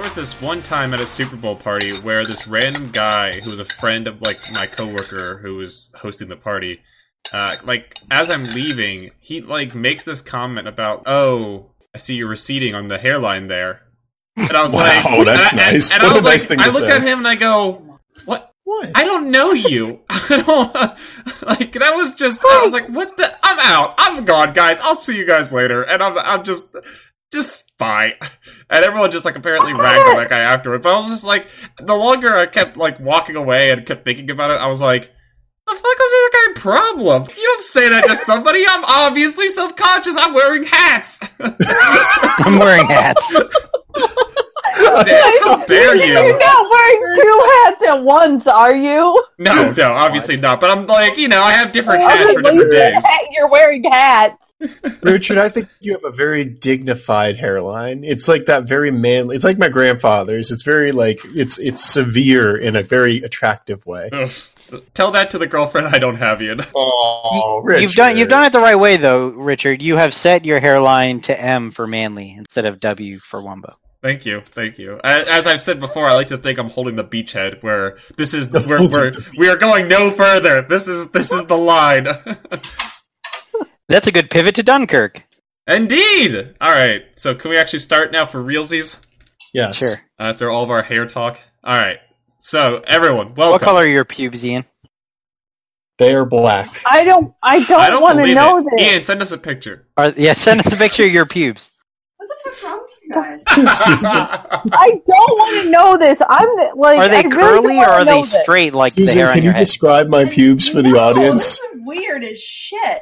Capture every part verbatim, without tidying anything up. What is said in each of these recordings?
was this one time at a Super Bowl party where this random guy who was a friend of like my coworker who was hosting the party, uh, like as I'm leaving, he like makes this comment about, "Oh, I see you're receding on the hairline there," and I was wow, like, "Oh, that's and, nice." And, and what I was a nice like, thing to I looked say. at him and I go, "What? What? I don't know you." I don't like. That was just. I was like, "What the? I'm out. I'm gone, guys. I'll see you guys later." And I'm, I'm just, just bye. And everyone just like apparently ragged on that guy afterward. But I was just like, the longer I kept like walking away and kept thinking about it, I was like, "The fuck was that guy problem? You don't say that to somebody. I'm obviously self-conscious. I'm wearing hats." I'm wearing hats. Damn, how dare you? You're not wearing two hats at once, are you? No, no, obviously not. But I'm like, you know, I have different hats for Obviously, different you're days. hat- You're wearing hat. Richard, I think you have a very dignified hairline. It's like that very manly. It's like my grandfather's. It's very like it's it's severe in a very attractive way. Ugh. Tell that to the girlfriend I don't have yet. Oh, You- You've done you've done it the right way though, Richard. You have set your hairline to M for manly instead of W for wombo. Thank you, thank you. As, as I've said before, I like to think I'm holding the beachhead, where this is we're, we're we are going no further. This is this is the line. That's a good pivot to Dunkirk. Indeed. All right, so can we actually start now for realsies? Yes. Sure. After all of our hair talk. All right. So everyone, welcome. What color are your pubes, Ian? They are black. I don't. I don't, I don't want to believe know it. this. Ian, send us a picture. Are, yeah, send us a picture of your pubes. What the fuck's wrong with you guys? I don't want to know this. I'm the- like. Are they I really curly don't or wanna are know they this. straight like Susan, the hair on can your you head? describe my pubes for the No, audience? This is weird as shit.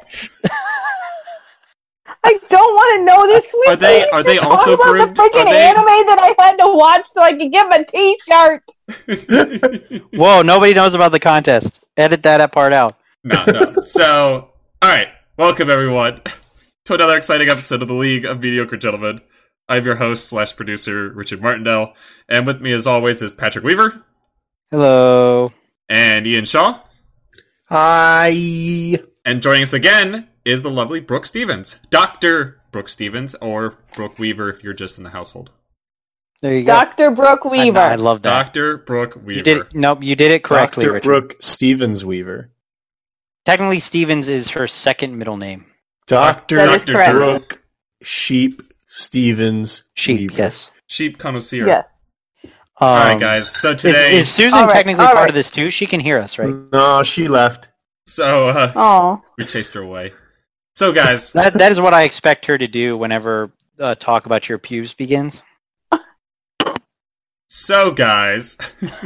I don't want to know this. Can we Are they- please are they just also talk about groomed? the freaking Are they- anime that I had to watch so I could get my T-shirt? Whoa, nobody knows about the contest. Edit that part out. No, no. So, all right. Welcome, everyone, to another exciting episode of the League of Mediocre Gentlemen. I'm your host slash producer, Richard Martindale, and with me, as always, is Patrick Weaver Hello. and Ian Shaw. Hi. And joining us again is the lovely Brooke Stevens, Doctor Brooke Stevens, or Brooke Weaver if you're just in the household. There you go. Doctor Brooke Weaver. I, I love that. Doctor Brooke Weaver. You did it, nope, you did it correctly, Doctor Richard. Brooke Stevens Weaver. Technically, Stevens is her second middle name. Doctor That is correct. Brooke Sheep Stevens Sheep, Weaver. yes. Sheep connoisseur. Yes. Um, All right, guys. So Is, today, is Susan All right, technically all part right. of this too? She can hear us, right? No, she left. so uh, Oh. we chased her away. So, guys, That that is what I expect her to do whenever uh, talk about your pubes begins. so guys,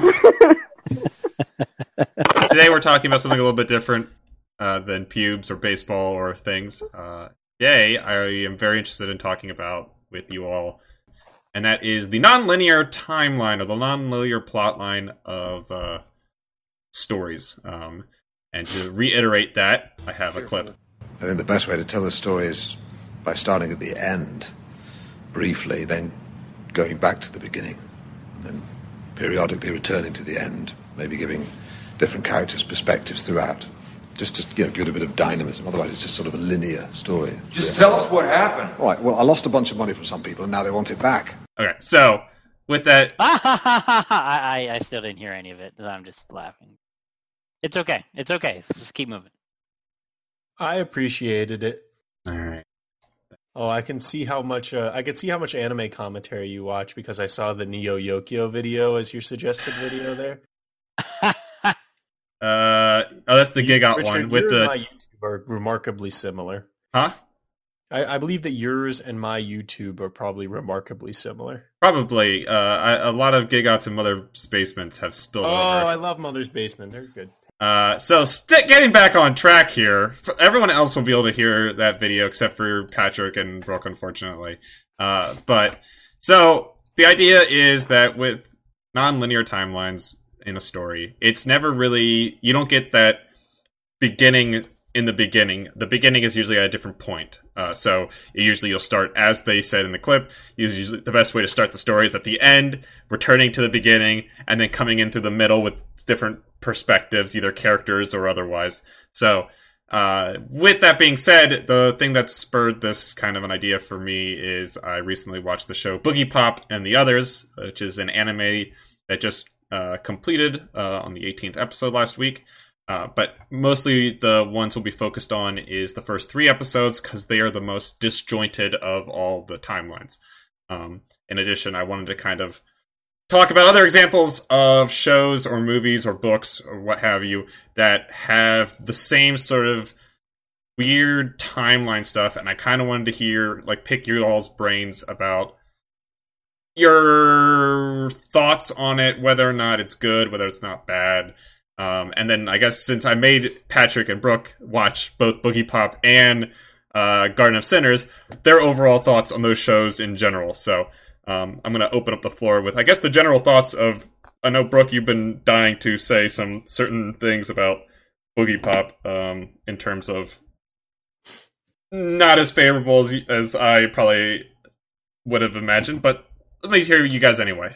today we're talking about something a little bit different uh, than pubes or baseball or things. Uh, today, I am very interested in talking about with you all, and that is the non-linear timeline or the non-linear plot line of uh, stories. Um, and to reiterate that, I have a clip. I think the best way to tell the story is by starting at the end, briefly, then going back to the beginning, and then periodically returning to the end, maybe giving different characters perspectives throughout, just to you know, give it a bit of dynamism. Otherwise, it's just sort of a linear story. Just tell us what happened. All right, well, I lost a bunch of money from some people, and now they want it back. Okay, so with that, I, I I still didn't hear any of it. I'm just laughing. It's okay. It's okay. Let's just keep moving. I appreciated it. all right. Oh, I can see how much uh, I can see how much anime commentary you watch because I saw the Neo Yokio video as your suggested video there. Uh, oh, that's the gig out Richard, one with yours the and my YouTube are remarkably similar. huh? I, I believe that yours and my YouTube are probably remarkably similar. Probably. Uh, I, a lot of gig outs in Mother's basements have spilled Oh, over. I love Mother's Basement. They're good. Uh, so st- getting back on track here, f- everyone else will be able to hear that video except for Patrick and Brooke, unfortunately. Uh, but so the idea is that with non-linear timelines in a story, it's never really, you don't get that beginning in the beginning. The beginning is usually at a different point. Uh, so usually you'll start, as they said in the clip, usually the best way to start the story is at the end, returning to the beginning, and then coming in through the middle with different perspectives, either characters or otherwise. So Uh, with that being said, the thing that spurred this kind of an idea for me is I recently watched the show Boogie Pop and the Others, which is an anime that just uh, completed uh, on the eighteenth episode last week. Uh, but mostly the ones we'll be focused on is the first three episodes because they are the most disjointed of all the timelines. Um, in addition, I wanted to kind of talk about other examples of shows or movies or books or what have you that have the same sort of weird timeline stuff, and I kind of wanted to hear, like, pick your all's brains about your thoughts on it, whether or not it's good, whether it's not bad. Um, and then I guess since I made Patrick and Brooke watch both Boogie Pop and uh, Garden of Sinners, their overall thoughts on those shows in general. So Um, I'm going to open up the floor with, I guess, the general thoughts of, I know, Brooke, you've been dying to say some certain things about Boogie Pop um, in terms of not as favorable as, as I probably would have imagined, but let me hear you guys anyway.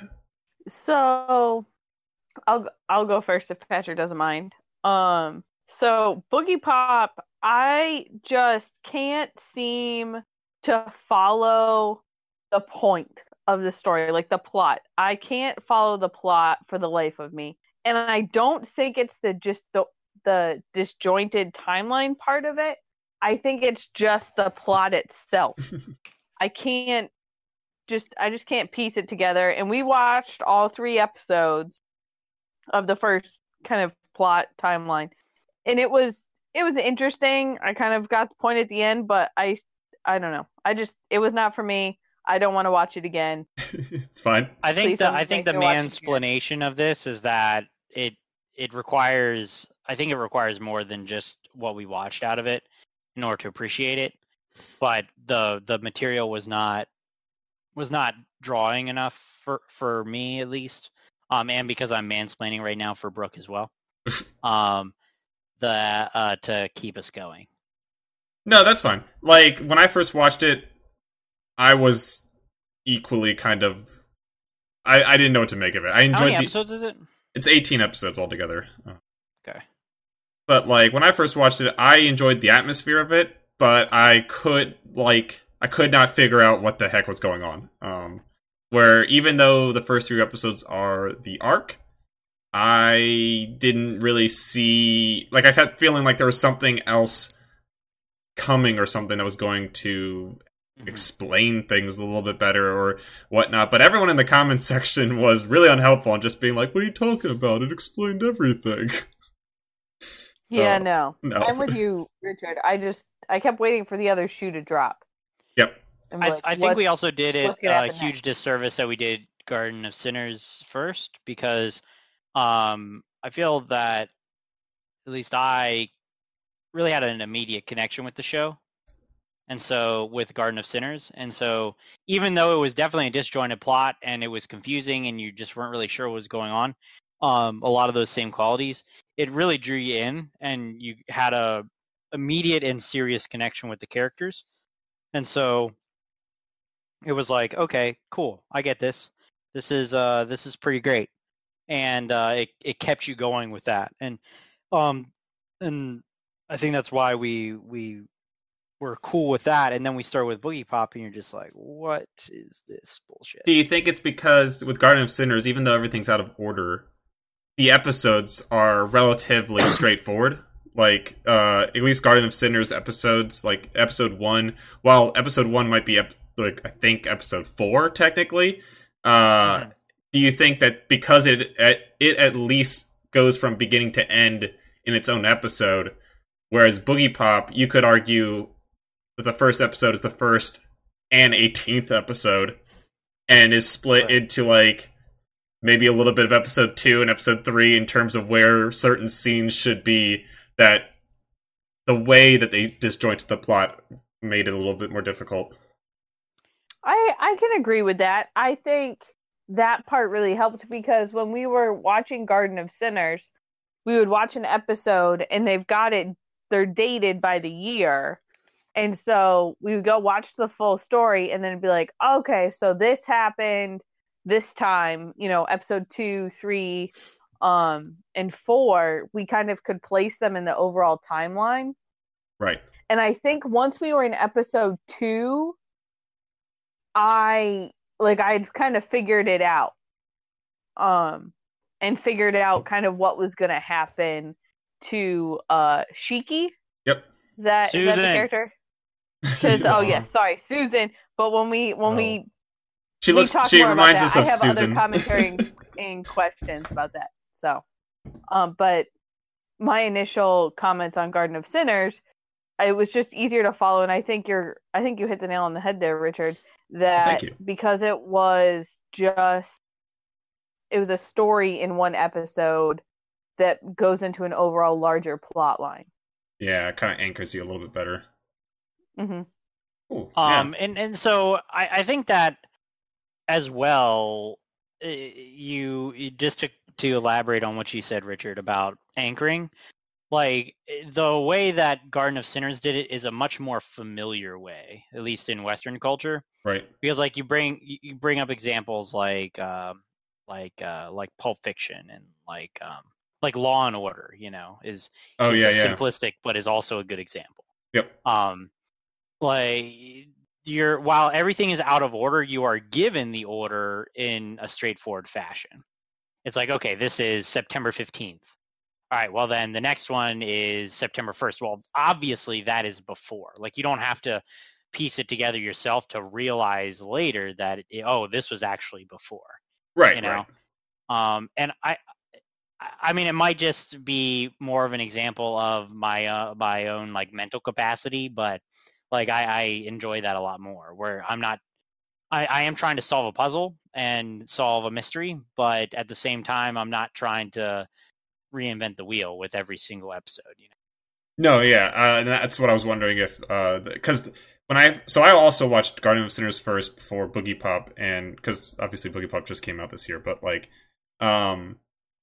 So, I'll I'll go first if Patrick doesn't mind. Um, so Boogie Pop, I just can't seem to follow the point of the story, like the plot. I can't follow the plot for the life of me, and I don't think it's the just the the disjointed timeline part of it. I think it's just the plot itself. I can't just I just can't piece it together. And we watched all three episodes of the first kind of plot timeline, and it was it was interesting. I kind of got the point at the end, but I I don't know. I just it was not for me. I don't want to watch it again. It's fine. I think Please the don't I think make the me watch it again. mansplanation of this is that it it requires I think it requires more than just what we watched out of it in order to appreciate it. But the the material was not was not drawing enough for for me, at least. Um, and because I'm mansplaining right now for Brooke as well. um, the uh to keep us going. No, that's fine. Like, when I first watched it, I was equally kind of... I, I didn't know what to make of it. I How enjoyed many the... episodes is it? It's eighteen episodes altogether. Oh. Okay. But, like, when I first watched it, I enjoyed the atmosphere of it, but I could, like... I could not figure out what the heck was going on. Um, where, even though the first three episodes are the arc, I didn't really see... Like, I kept feeling like there was something else coming or something that was going to explain things a little bit better or whatnot. But everyone in the comments section was really unhelpful and just being like, what are you talking about? It explained everything. Yeah, Oh, no. no. I'm with you, Richard. I just I kept waiting for the other shoe to drop. Yep. I'm I, like, I think we what's- also did it what's gonna a happen huge next? disservice that we did Garden of Sinners first because um, I feel that at least I really had an immediate connection with the show, and so with Garden of Sinners, and so even though it was definitely a disjointed plot and it was confusing and you just weren't really sure what was going on, um, a lot of those same qualities, it really drew you in and you had a immediate and serious connection with the characters. And so it was like, okay, cool, I get this. This is uh, this is pretty great, and uh, it it kept you going with that, and um, and I think that's why we we were cool with that. And then we start with Boogie Pop, and you're just like, what is this bullshit? Do you think it's because with Garden of Sinners, even though everything's out of order, the episodes are relatively straightforward? Like, uh, at least Garden of Sinners episodes, like episode one, while episode one might be, ep- like, I think episode four, technically, uh, Mhm. do you think that because it, it at least goes from beginning to end in its own episode, whereas Boogie Pop, you could argue that the first episode is the first and eighteenth episode, and is split Right. into, like, maybe a little bit of episode two and episode three in terms of where certain scenes should be, that the way that they disjointed the plot made it a little bit more difficult. I I can agree with that. I think that part really helped because when we were watching Garden of Sinners, we would watch an episode and they've got it, they're dated by the year. And so we would go watch the full story and then be like, okay, so this happened this time, you know, episode two, three, um, and four, we kind of could place them in the overall timeline. Right. And I think once we were in episode two, I like I'd kind of figured it out. Um and figured out kind of what was gonna happen to uh Shiki. Yep. Is that, is that the Susan. character? 'Cause- oh yeah, sorry, Susan. But when we when Oh. we She we looks. talk She more about reminds that, us of I have Susan. other commentary and, and questions about that. So, um, but my initial comments on Garden of Sinners, it was just easier to follow, and I think you're, I think you hit the nail on the head there, Richard. That Thank you. because it was just, it was a story in one episode that goes into an overall larger plot line. Yeah, it kind of anchors you a little bit better. Mm-hmm. Ooh, Um, and, and so I, I think that as well, uh, you, you just to, to elaborate on what you said, Richard, about anchoring, like the way that Garden of Sinners did it is a much more familiar way, at least in Western culture, yeah. Right. because like you bring you you bring up examples like um like uh, like Pulp Fiction and like um, like Law and Order, you know, is Oh is yeah, a yeah. simplistic but is also a good example. Yep. Um, like you're while everything is out of order, you are given the order in a straightforward fashion. It's like, okay, this is September fifteenth. All right, well then the next one is September first. Well, obviously that is before. Like you don't have to piece it together yourself to realize later that it, oh, this was actually before. Right. You know. Right. Um, and I, I mean, it might just be more of an example of my uh, my own like mental capacity, but like I, I enjoy that a lot more. Where I'm not, I, I am trying to solve a puzzle and solve a mystery, but at the same time, I'm not trying to reinvent the wheel with every single episode. You know? No, yeah, uh, and that's what I was wondering if, because when I, so I also watched Garden of Sinners first before Boogie Pop, and because obviously Boogie Pop just came out this year, but like, um,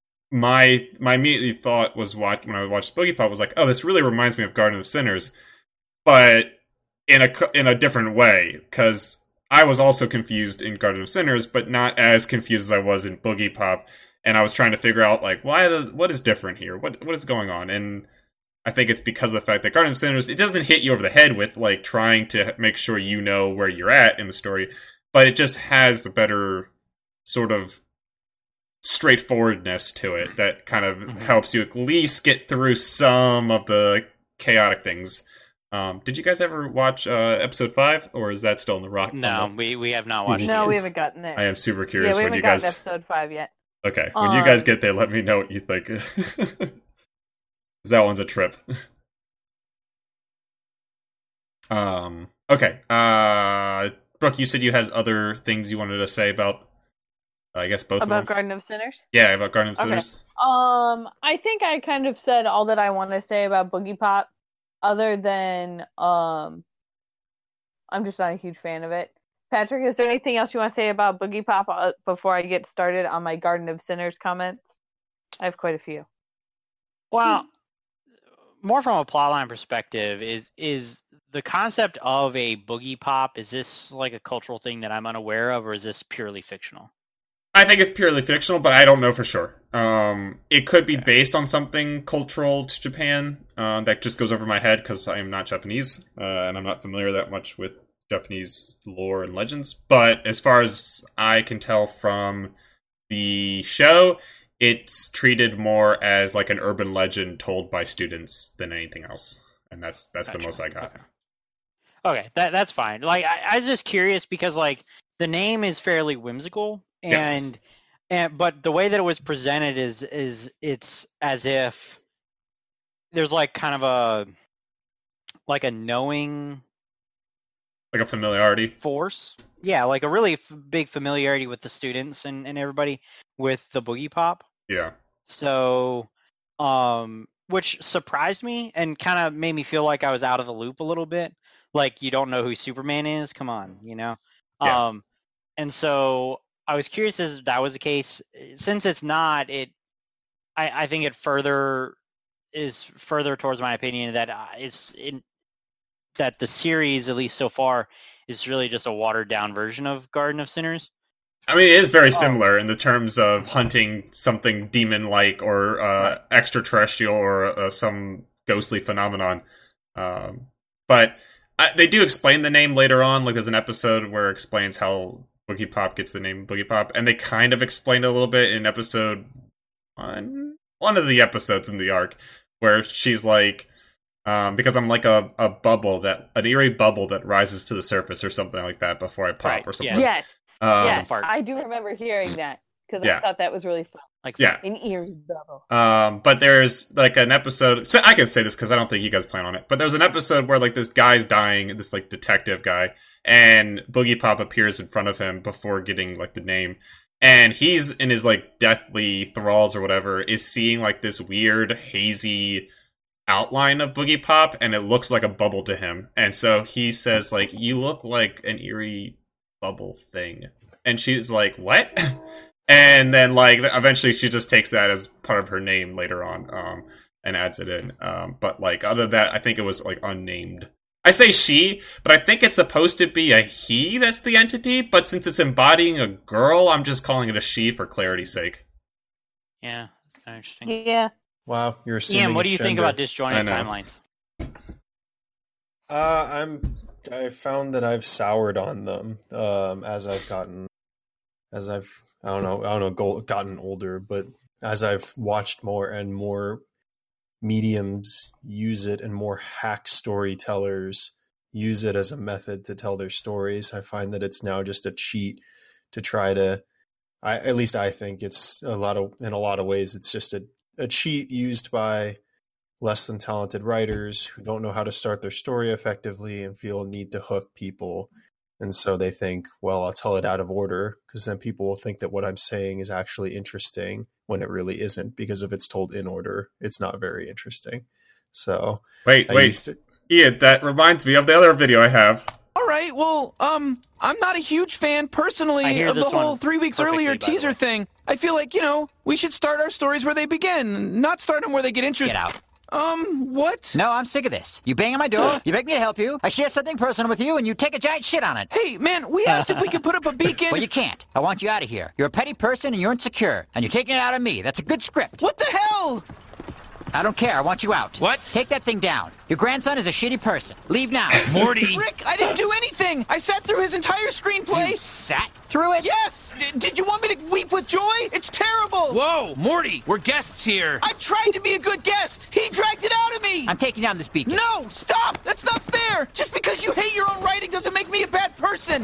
my my immediate thought was watch when I watched Boogie Pop was like, oh, this really reminds me of Garden of Sinners, but in a in a different way, because I was also confused in Garden of Sinners, but not as confused as I was in Boogie Pop, and I was trying to figure out like why the what is different here, what what is going on, and I think it's because of the fact that Garden of Sinners, it doesn't hit you over the head with like trying to make sure you know where you're at in the story, but it just has the better sort of straightforwardness to it that kind of Mhm. helps you at least get through some of the chaotic things. Um, did you guys ever watch uh, episode five, or is that still in the rock? No, on the- we, we have not watched. No, it. we haven't gotten there. I am super yeah, curious we when haven't you gotten guys. episode five yet. Okay, when you guys Um, get there, let me know what you think. 'Cause that one's a trip. um. Okay. Uh, Brooke, you said you had other things you wanted to say about. Uh, I guess both About of them. Garden of Sinners? Yeah, about Garden of Okay. Sinners. Um, I think I kind of said all that I want to say about Boogie Pop, other than um, I'm just not a huge fan of it. Patrick, is there anything else you want to say about Boogie Pop uh, before I get started on my Garden of Sinners comments? I have quite a few. Well, more from a plotline perspective, is is the concept of a boogie pop, is this like a cultural thing that I'm unaware of, or is this purely fictional? I think it's purely fictional, but I don't know for sure. Um, it could be Okay. based on something cultural to Japan uh, that just goes over my head because I am not Japanese uh, and I'm not familiar that much with Japanese lore and legends. But as far as I can tell from the show, it's treated more as like an urban legend told by students than anything else, and that's that's the Gotcha. most I got. Okay. Okay, that that's fine. Like I, I was just curious because like the name is fairly whimsical, and Yes. and but the way that it was presented is is it's as if there's like kind of a like a knowing Like a familiarity. force. Yeah, like a really f- big familiarity with the students and, and everybody with the boogie pop. Yeah. So, um, which surprised me and kind of made me feel like I was out of the loop a little bit. Like you don't know who Superman is? Come on, you know? Yeah. Um, and so I was curious if that was the case. Since it's not, it, I, I think it further is further towards my opinion that uh, it's in that the series, at least so far, is really just a watered down version of Garden of Sinners. I mean, it is very Oh. similar in the terms of hunting something demon-like or uh, extraterrestrial or uh, some ghostly phenomenon. Um, but I, they do explain the name later on. Like there's an episode where it explains how Boogie Pop gets the name Boogie Pop, and they kind of explained it a little bit in episode one, one of the episodes in the arc, where she's like, um, because I'm like a, a bubble that an eerie bubble that rises to the surface or something like that before I pop Right, or yeah. something. Yes, Um, yes, fart. I do remember hearing that because Yeah. I thought that was really fun. Like Yeah. An eerie bubble. Um, but there's like an episode. So I can say this because I don't think you guys plan on it. But there's an episode where like this guy's dying, this like detective guy, and Boogie Pop appears in front of him before getting like the name, and he's in his like deathly thralls or whatever, is seeing like this weird hazy outline of Boogie Pop, and it looks like a bubble to him, and so he says like, "You look like an eerie bubble thing," and she's like, "What?" And then, like, eventually she just takes that as part of her name later on, um, and adds it in. Um, but, like, other than that, I think it was, like, unnamed. I say she, but I think it's supposed to be a he that's the entity, but since it's embodying a girl, I'm just calling it a she for clarity's sake. Yeah, that's kind of interesting. Yeah. Wow, you're assuming Ian, what do it's you think gender. about disjointed I know. timelines? Uh, I'm. I found that I've soured on them um, as I've gotten, as I've I don't know I don't know go, gotten older, but as I've watched more and more mediums use it and more hack storytellers use it as a method to tell their stories, I find that it's now just a cheat to try to. I at least I think it's a lot of in a lot of ways it's just a, a cheat used by less than talented writers who don't know how to start their story effectively and feel a need to hook people. And so they think, well, I'll tell it out of order because then people will think that what I'm saying is actually interesting when it really isn't, because if it's told in order, it's not very interesting. So Wait, I wait. used to, Ian, that reminds me of the other video I have. All right, well, um, I'm not a huge fan I personally hear of the this whole one three weeks perfectly, earlier by the teaser way. thing. I feel like, you know, we should start our stories where they begin, not start them where they get Get interested. out. Um, what? No, I'm sick of this. You bang on my door, you beg me to help you, I share something personal with you, and you take a giant shit on it. Hey, man, we asked if we could put up a beacon. Well, you can't. I want you out of here. You're a petty person and you're insecure, and you're taking it out on me. That's a good script. What the hell? I don't care. I want you out. What? Take that thing down. Your grandson is a shitty person. Leave now. Morty. Rick, I didn't do anything. I sat through his entire screenplay. You sat through it? Yes! D- did you want me to weep with joy? It's terrible! Whoa, Morty, we're guests here. I tried to be a good guest! He dragged it out of me! I'm taking down this beacon. No! Stop! That's not fair! Just because you hate your own writing doesn't make me a bad person!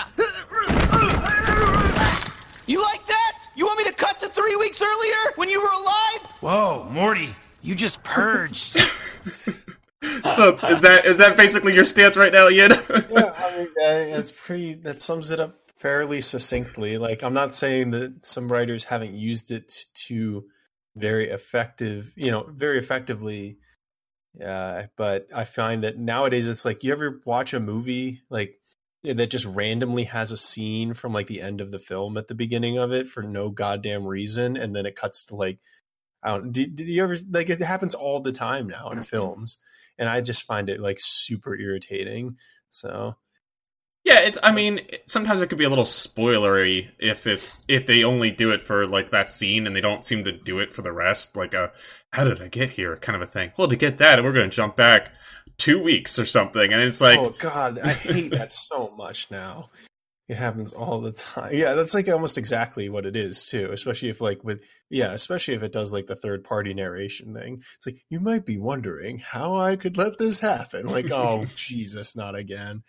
You like that? You want me to cut to three weeks earlier when you were alive? Whoa, Morty, you just purged. So is that is that basically your stance right now, Ian? yeah, I mean, uh, that's pretty. That sums it up fairly succinctly. Like, I'm not saying that some writers haven't used it to very effective, you know, very effectively. Uh, but I find that nowadays it's like, you ever watch a movie like that just randomly has a scene from like the end of the film at the beginning of it for no goddamn reason, and then it cuts to like, I don't. Did, did you ever like it happens all the time now in films, and I just find it like super irritating. So. Yeah, it's. I mean, sometimes it could be a little spoilery if it's if they only do it for like that scene and they don't seem to do it for the rest. Like a "How did I get here?" kind of a thing. Well, to get that, we're going to jump back two weeks or something, and it's like, oh god, I hate that so much now. It happens all the time. Yeah, that's like almost exactly what it is too. Especially if like with yeah, especially if it does like the third party narration thing. It's like, you might be wondering how I could let this happen. Like, oh Jesus, not again.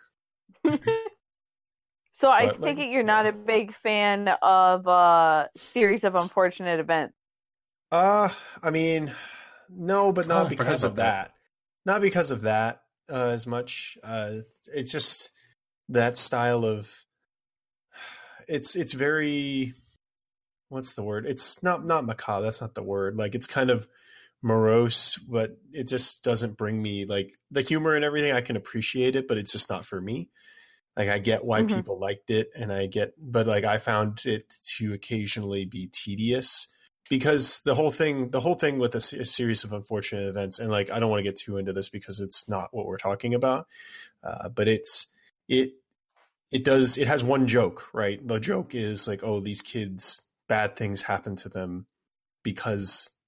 So I But, like, take it you're not a big fan of uh series of unfortunate events. Uh, I mean, no, but Oh, not I because forgot of about that. that. Not because of that uh, as much. Uh, it's just that style of. It's it's very. What's the word? It's not not macabre. That's not the word. Like, it's kind of morose, but it just doesn't bring me like the humor and everything. I can appreciate it, but it's just not for me. Like, I get why Mhm. people liked it, and I get, but like I found it to occasionally be tedious because the whole thing, the whole thing with a, se- a series of unfortunate events, and like I don't want to get too into this because it's not what we're talking about, uh, but it's it it does it has one joke, right? The joke is like, oh, these kids, bad things happen to them because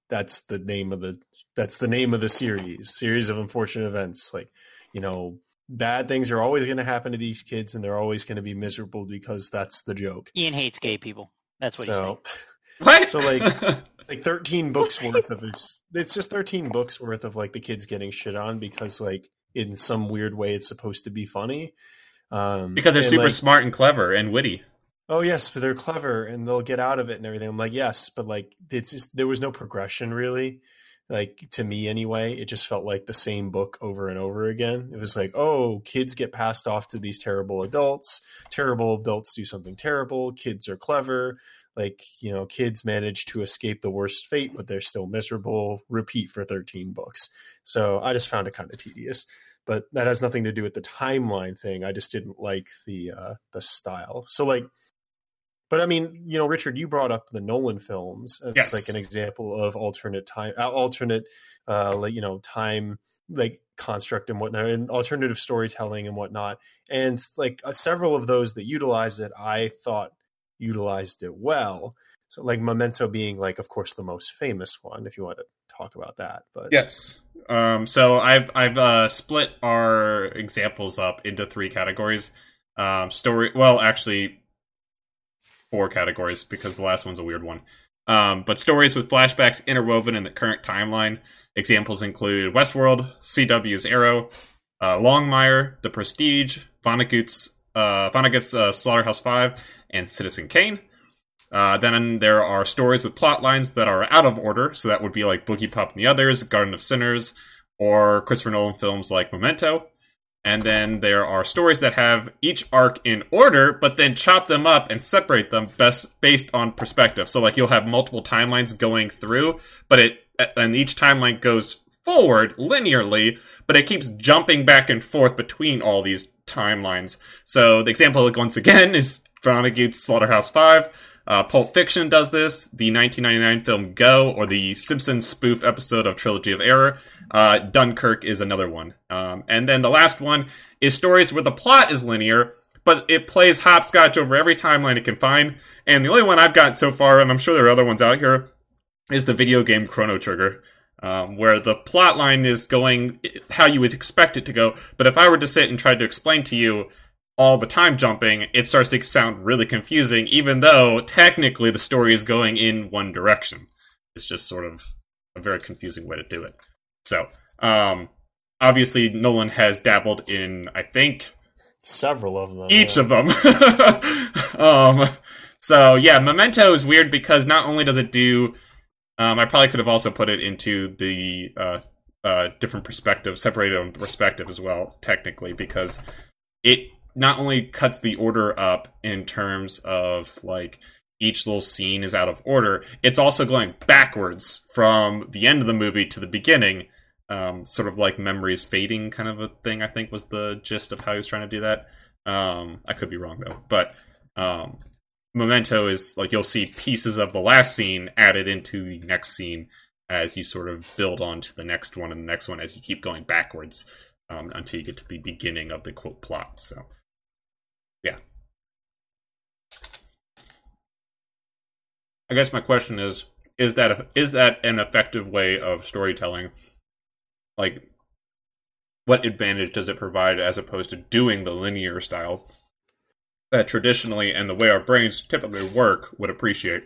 that's the name of the that's the name of the series. Series of unfortunate events. Like, you know, bad things are always going to happen to these kids, and they're always going to be miserable because that's the joke. Ian hates gay people. That's what so, he's saying. What? So like like thirteen books worth of it's, it's just thirteen books worth of like the kids getting shit on because like in some weird way it's supposed to be funny. Um, because they're and, super like, smart and clever and witty. Oh yes, but they're clever and they'll get out of it and everything. I'm like, yes, but like it's just there was no progression really. Like to me anyway, it just felt like the same book over and over again. It was like, oh, kids get passed off to these terrible adults. Terrible adults do something terrible. Kids are clever. Like, you know, kids manage to escape the worst fate, but they're still miserable. Repeat for thirteen books. So I just found it kind of tedious. But that has nothing to do with the timeline thing. I just didn't like the uh, the style. So like, but I mean, you know, Richard, you brought up the Nolan films as Yes. like an example of alternate time, uh, alternate, uh, like, you know, time, like construct and whatnot, and alternative storytelling and whatnot. And like uh, several of those that utilize it, I thought utilized it well. So like Memento being like, of course, the most famous one, if you want to talk about that. But Yes. Um, so I've I've uh, split our examples up into three categories. Um, story, well, actually, four categories because the last one's a weird one. Um, but stories with flashbacks interwoven in the current timeline. Examples include Westworld, C W's Arrow, uh, Longmire, The Prestige, Vonnegut's uh, Vonnegut's uh, Slaughterhouse Five, and Citizen Kane. Uh, then there are stories with plot lines that are out of order, so that would be like Boogie Pop and the Others, Garden of Sinners, or Christopher Nolan films like Memento. And then there are stories that have each arc in order, but then chop them up and separate them best based on perspective. So like you'll have multiple timelines going through, but it and each timeline goes forward linearly, but it keeps jumping back and forth between all these timelines. So the example, once again, is Vonnegut's Slaughterhouse Five. Uh, Pulp Fiction does this, the nineteen ninety-nine film Go, or the Simpsons spoof episode of Trilogy of Error. Uh, Dunkirk is another one. Um, and then the last one is stories where the plot is linear, but it plays hopscotch over every timeline it can find. And the only one I've got so far, and I'm sure there are other ones out here, is the video game Chrono Trigger, um, where the plot line is going how you would expect it to go. But if I were to sit and try to explain to you all the time jumping, it starts to sound really confusing, even though technically the story is going in one direction. It's just sort of a very confusing way to do it. So, um, obviously Nolan has dabbled in, I think, several of them. Each yeah. of them. um, so yeah, Memento is weird because not only does it do, um, I probably could have also put it into the uh, uh, different perspective, separated on perspective as well, technically, because it not only cuts the order up in terms of like each little scene is out of order, it's also going backwards from the end of the movie to the beginning, um, sort of like memories fading kind of a thing, I think was the gist of how he was trying to do that. Um, I could be wrong though, but um, Memento is like you'll see pieces of the last scene added into the next scene as you sort of build on to the next one and the next one as you keep going backwards um, until you get to the beginning of the quote plot. So yeah. I guess my question is, is that is that an effective way of storytelling? Like, what advantage does it provide as opposed to doing the linear style that traditionally and the way our brains typically work would appreciate?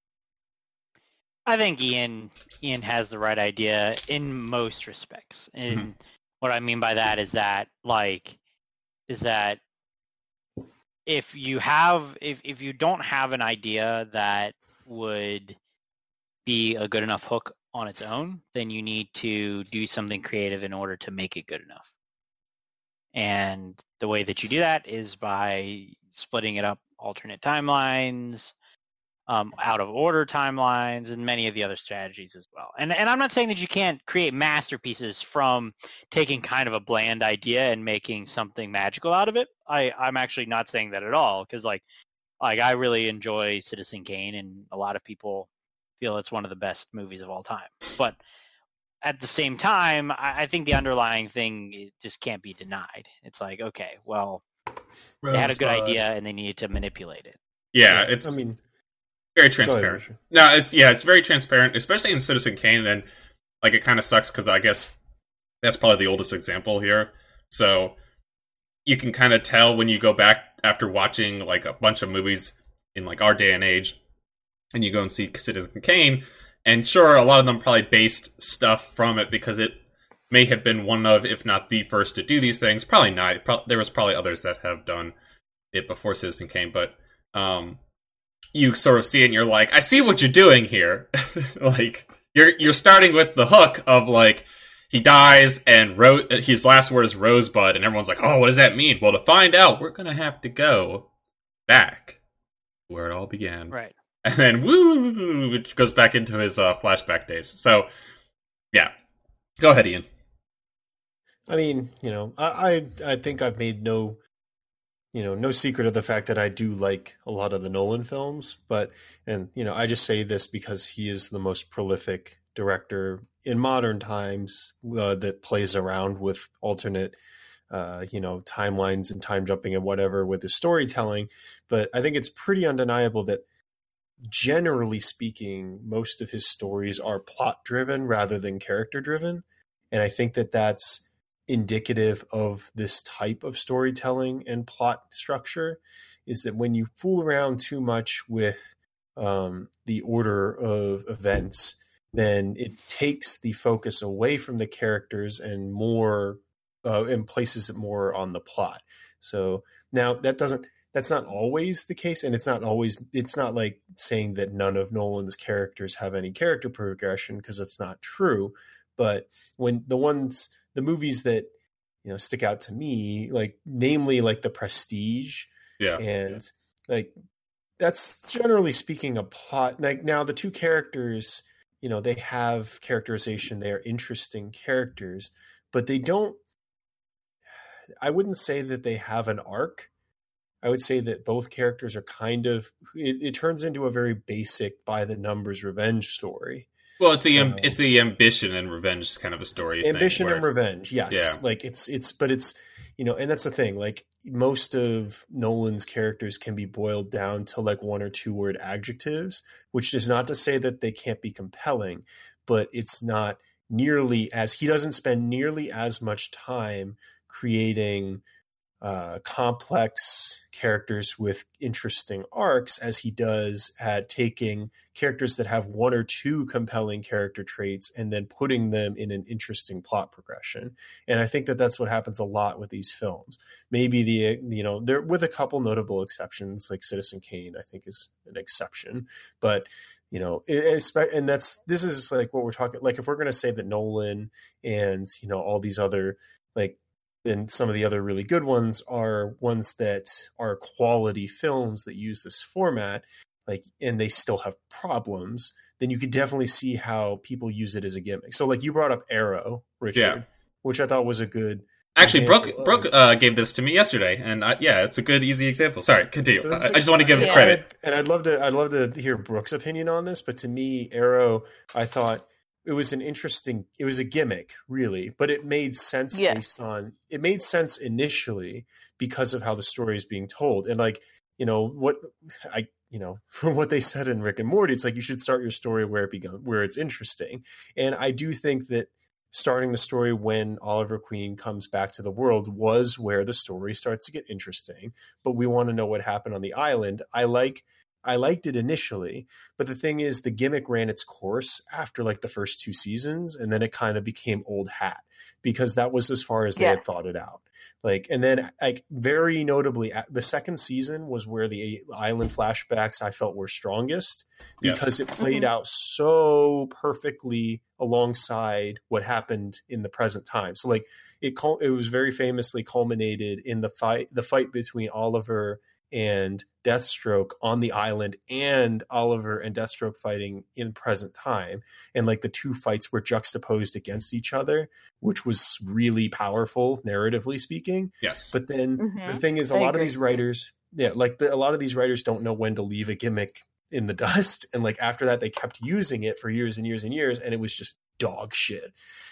I think Ian Ian has the right idea in most respects. And mm-hmm. what I mean by that is that, like, is that if you have if, if you don't have an idea that would be a good enough hook on its own, then you need to do something creative in order to make it good enough. And the way that you do that is by splitting it up, alternate timelines, um, out of order timelines, and many of the other strategies as well. And and I'm not saying that you can't create masterpieces from taking kind of a bland idea and making something magical out of it. I, I'm actually not saying that at all, because like like I really enjoy Citizen Kane, and a lot of people feel it's one of the best movies of all time. But at the same time, I, I think the underlying thing it just can't be denied. It's like, okay, well, they had a good idea and they needed to manipulate it. Yeah, it's. I mean, very transparent. ahead, no, it's yeah, it's very transparent, especially in Citizen Kane. And like, it kind of sucks because I guess that's probably the oldest example here. So you can kind of tell when you go back after watching like a bunch of movies in like our day and age, and you go and see Citizen Kane, and sure, a lot of them probably based stuff from it because it may have been one of, if not the first to do these things. Probably not. Pro- there was probably others that have done it before Citizen Kane, but um, you sort of see it and you're like, I see what you're doing here. Like, you're you're starting with the hook of like, he dies and ro- his last word is Rosebud, and everyone's like, oh, what does that mean? Well, to find out, we're going to have to go back where it all began. Right. And then, woo, which goes back into his uh, flashback days. So, yeah. Go ahead, Ian. I mean, you know, I, I I think I've made no, you know, no secret of the fact that I do like a lot of the Nolan films, but, and, you know, I just say this because he is the most prolific director in modern times uh, that plays around with alternate, uh, you know, timelines and time jumping and whatever with his storytelling. But I think it's pretty undeniable that, generally speaking, most of his stories are plot driven rather than character driven. And I think that that's indicative of this type of storytelling and plot structure, is that when you fool around too much with um, the order of events, then it takes the focus away from the characters and more uh, and places it more on the plot. So now that doesn't, that's not always the case. And it's not always, it's not like saying that none of Nolan's characters have any character progression, because it's not true. But when the ones, the movies that, you know, stick out to me, like namely like The Prestige, yeah, and like that's generally speaking a plot. Like now the two characters, you know, they have characterization, they're interesting characters, but they don't, I wouldn't say that they have an arc. I would say that both characters are kind of, it, it turns into a very basic by the numbers revenge story. Well, it's the So- am- it's the ambition and revenge kind of a story. Ambition thing and where- revenge, yes. Yeah. Like it's it's but it's, you know, and that's the thing. Like most of Nolan's characters can be boiled down to like one or two word adjectives, which is not to say that they can't be compelling, but it's not nearly as, he doesn't spend nearly as much time creating uh, complex characters with interesting arcs as he does at taking characters that have one or two compelling character traits and then putting them in an interesting plot progression. And I think that that's what happens a lot with these films. Maybe the, you know, there with a couple notable exceptions, like Citizen Kane, I think is an exception, but you know, it, it's, and that's, this is like what we're talking, like if we're going to say that Nolan and, you know, all these other, like, then some of the other really good ones are ones that are quality films that use this format, like, and they still have problems, then you could definitely see how people use it as a gimmick. So like you brought up Arrow, Richard, Yeah. which I thought was a good, Actually, Brooke example Brooke of- uh, gave this to me yesterday, and I, yeah, it's a good, easy example. Sorry, continue. So I, that's I just want to give him Yeah. credit. And I'd love to, I'd love to hear Brooke's opinion on this, but to me, Arrow, I thought it was an interesting, it was a gimmick really, but it made sense Yes. based on, it made sense initially because of how the story is being told. And like, you know, what I, you know, from what they said in Rick and Morty, it's like, you should start your story where it began, where it's interesting. And I do think that starting the story when Oliver Queen comes back to the world was where the story starts to get interesting, but we want to know what happened on the island. I like, I liked it initially, but the thing is the gimmick ran its course after like the first two seasons. And then it kind of became old hat because that was as far as they had Yes. thought it out. Like, and then like very notably the second season was where the island flashbacks I felt were strongest because Yes. it played Mhm. out so perfectly alongside what happened in the present time. So like it, cul- it was very famously culminated in the fight, the fight between Oliver and Deathstroke on the island and Oliver and Deathstroke fighting in present time. And like the two fights were juxtaposed against each other, which was really powerful narratively speaking. Yes. But then Mhm. the thing is a I lot of agree. these writers, yeah, like the, a lot of these writers don't know when to leave a gimmick in the dust. And like after that, they kept using it for years and years and years. And it was just dog shit.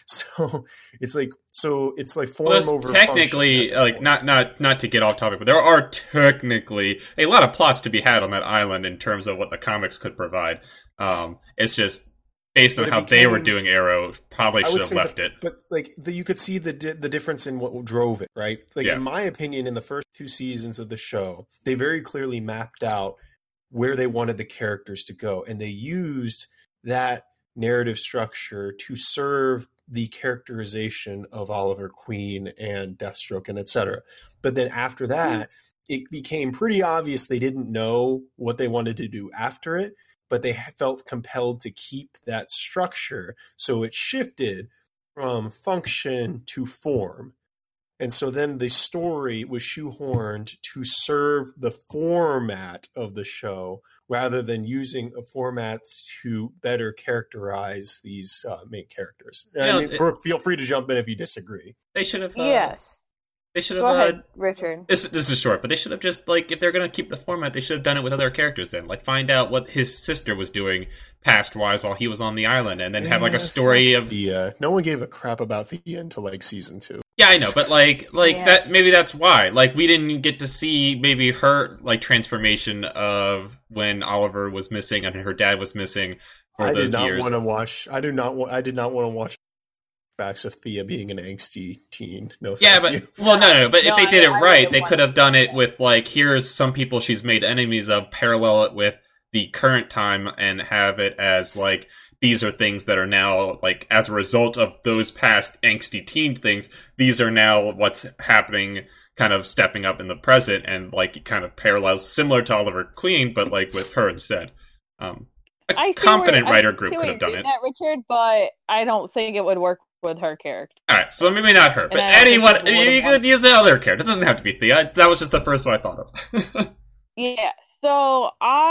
So it's like so it's like form well, over technically function. like not not not to get off topic, but there are technically a lot of plots to be had on that island in terms of what the comics could provide. Um, it's just based on But it how became- they were doing Arrow, probably I should would have say left the- it. But like the, you could see the di- the difference in what drove it, right? Like Yeah. in my opinion, in the first two seasons of the show, they very clearly mapped out where they wanted the characters to go, and they used that narrative structure to serve the characterization of Oliver Queen and Deathstroke and et cetera. But then after that, it became pretty obvious they didn't know what they wanted to do after it, but they felt compelled to keep that structure. So it shifted from function to form. And so then the story was shoehorned to serve the format of the show rather than using a format to better characterize these uh, main characters. I know, mean, it- Brooke, feel free to jump in if you disagree. They should have. Uh, Yes. They should have. Go Uh, ahead, Richard. This this is short, but they should have just like if they're gonna keep the format, they should have done it with other characters. Then, like, find out what his sister was doing past wise while he was on the island, and then have like a Yeah, story fuck of Thea. No one gave a crap about Thea until like season two. yeah, I know, but like like Yeah. that maybe that's why like we didn't get to see maybe her like transformation of when Oliver was missing and her dad was missing for I did those not years. want to watch. I do not. wa- I did not want to watch backs of Thea being an angsty teen. No, Yeah, thank but you. well, no, no, but No, if they I- did it I right, would've they wanted could have done it that. with like, here's some people she's made enemies of, parallel it with the current time, and have it as like these are things that are now like as a result of those past angsty teen things. These are now what's happening, kind of stepping up in the present, and like it kind of parallels similar to Oliver Queen, but like with her instead. Um, a I see competent where, writer I group see could where have done you're it. getting at, Richard, but I don't think it would work with her character. All right, so maybe not her, but I don't think anyone. people would've You could wanted- use the other character. It doesn't have to be Thea. That was just the first one I thought of. Yeah, so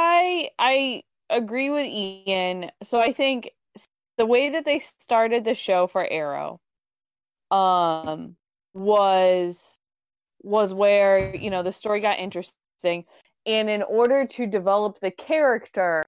I I agree with Ian. So I think the way that they started the show for Arrow um was was where, you know, the story got interesting, and in order to develop the character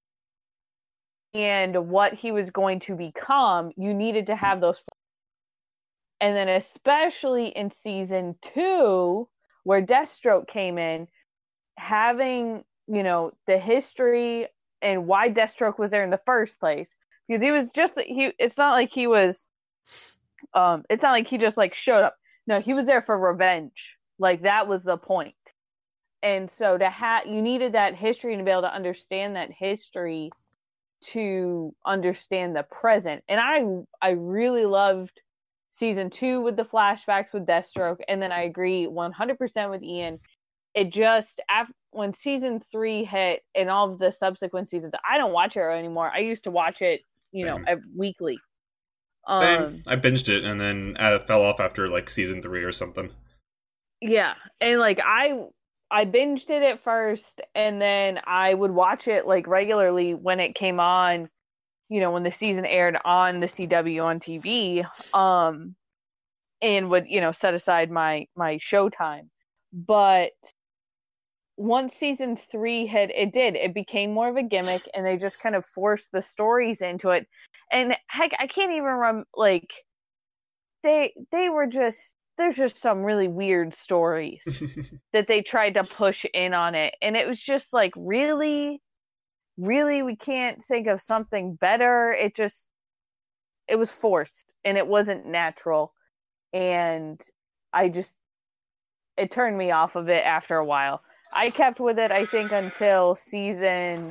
and what he was going to become, you needed to have those. And then especially in season two, where Deathstroke came in, having, you know, the history and why Deathstroke was there in the first place, because he was just he it's not like he was um it's not like he just like showed up. No, he was there for revenge. Like, that was the point. And so to have you needed that history and to be able to understand that history to understand the present. And I I really loved season two with the flashbacks with Deathstroke, and then I agree one hundred percent with Ian. It just after when season three hit and all of the subsequent seasons, I don't watch Arrow anymore. I used to watch it, you know, Same. ev- weekly. Same. Um, I binged it and then uh, fell off after like season three or something. yeah, and like I I binged it at first, and then I would watch it like regularly when it came on, you know, when the season aired on the C W on T V, um, and would, you know, set aside my my show time. But once season three hit, it did. It became more of a gimmick, and they just kind of forced the stories into it. And heck, I can't even rem like they they were just there's just some really weird stories that they tried to push in on it, and it was just like, really, really, we can't think of something better. It just it was forced, and it wasn't natural, and I just it turned me off of it after a while. I kept with it, I think, until season,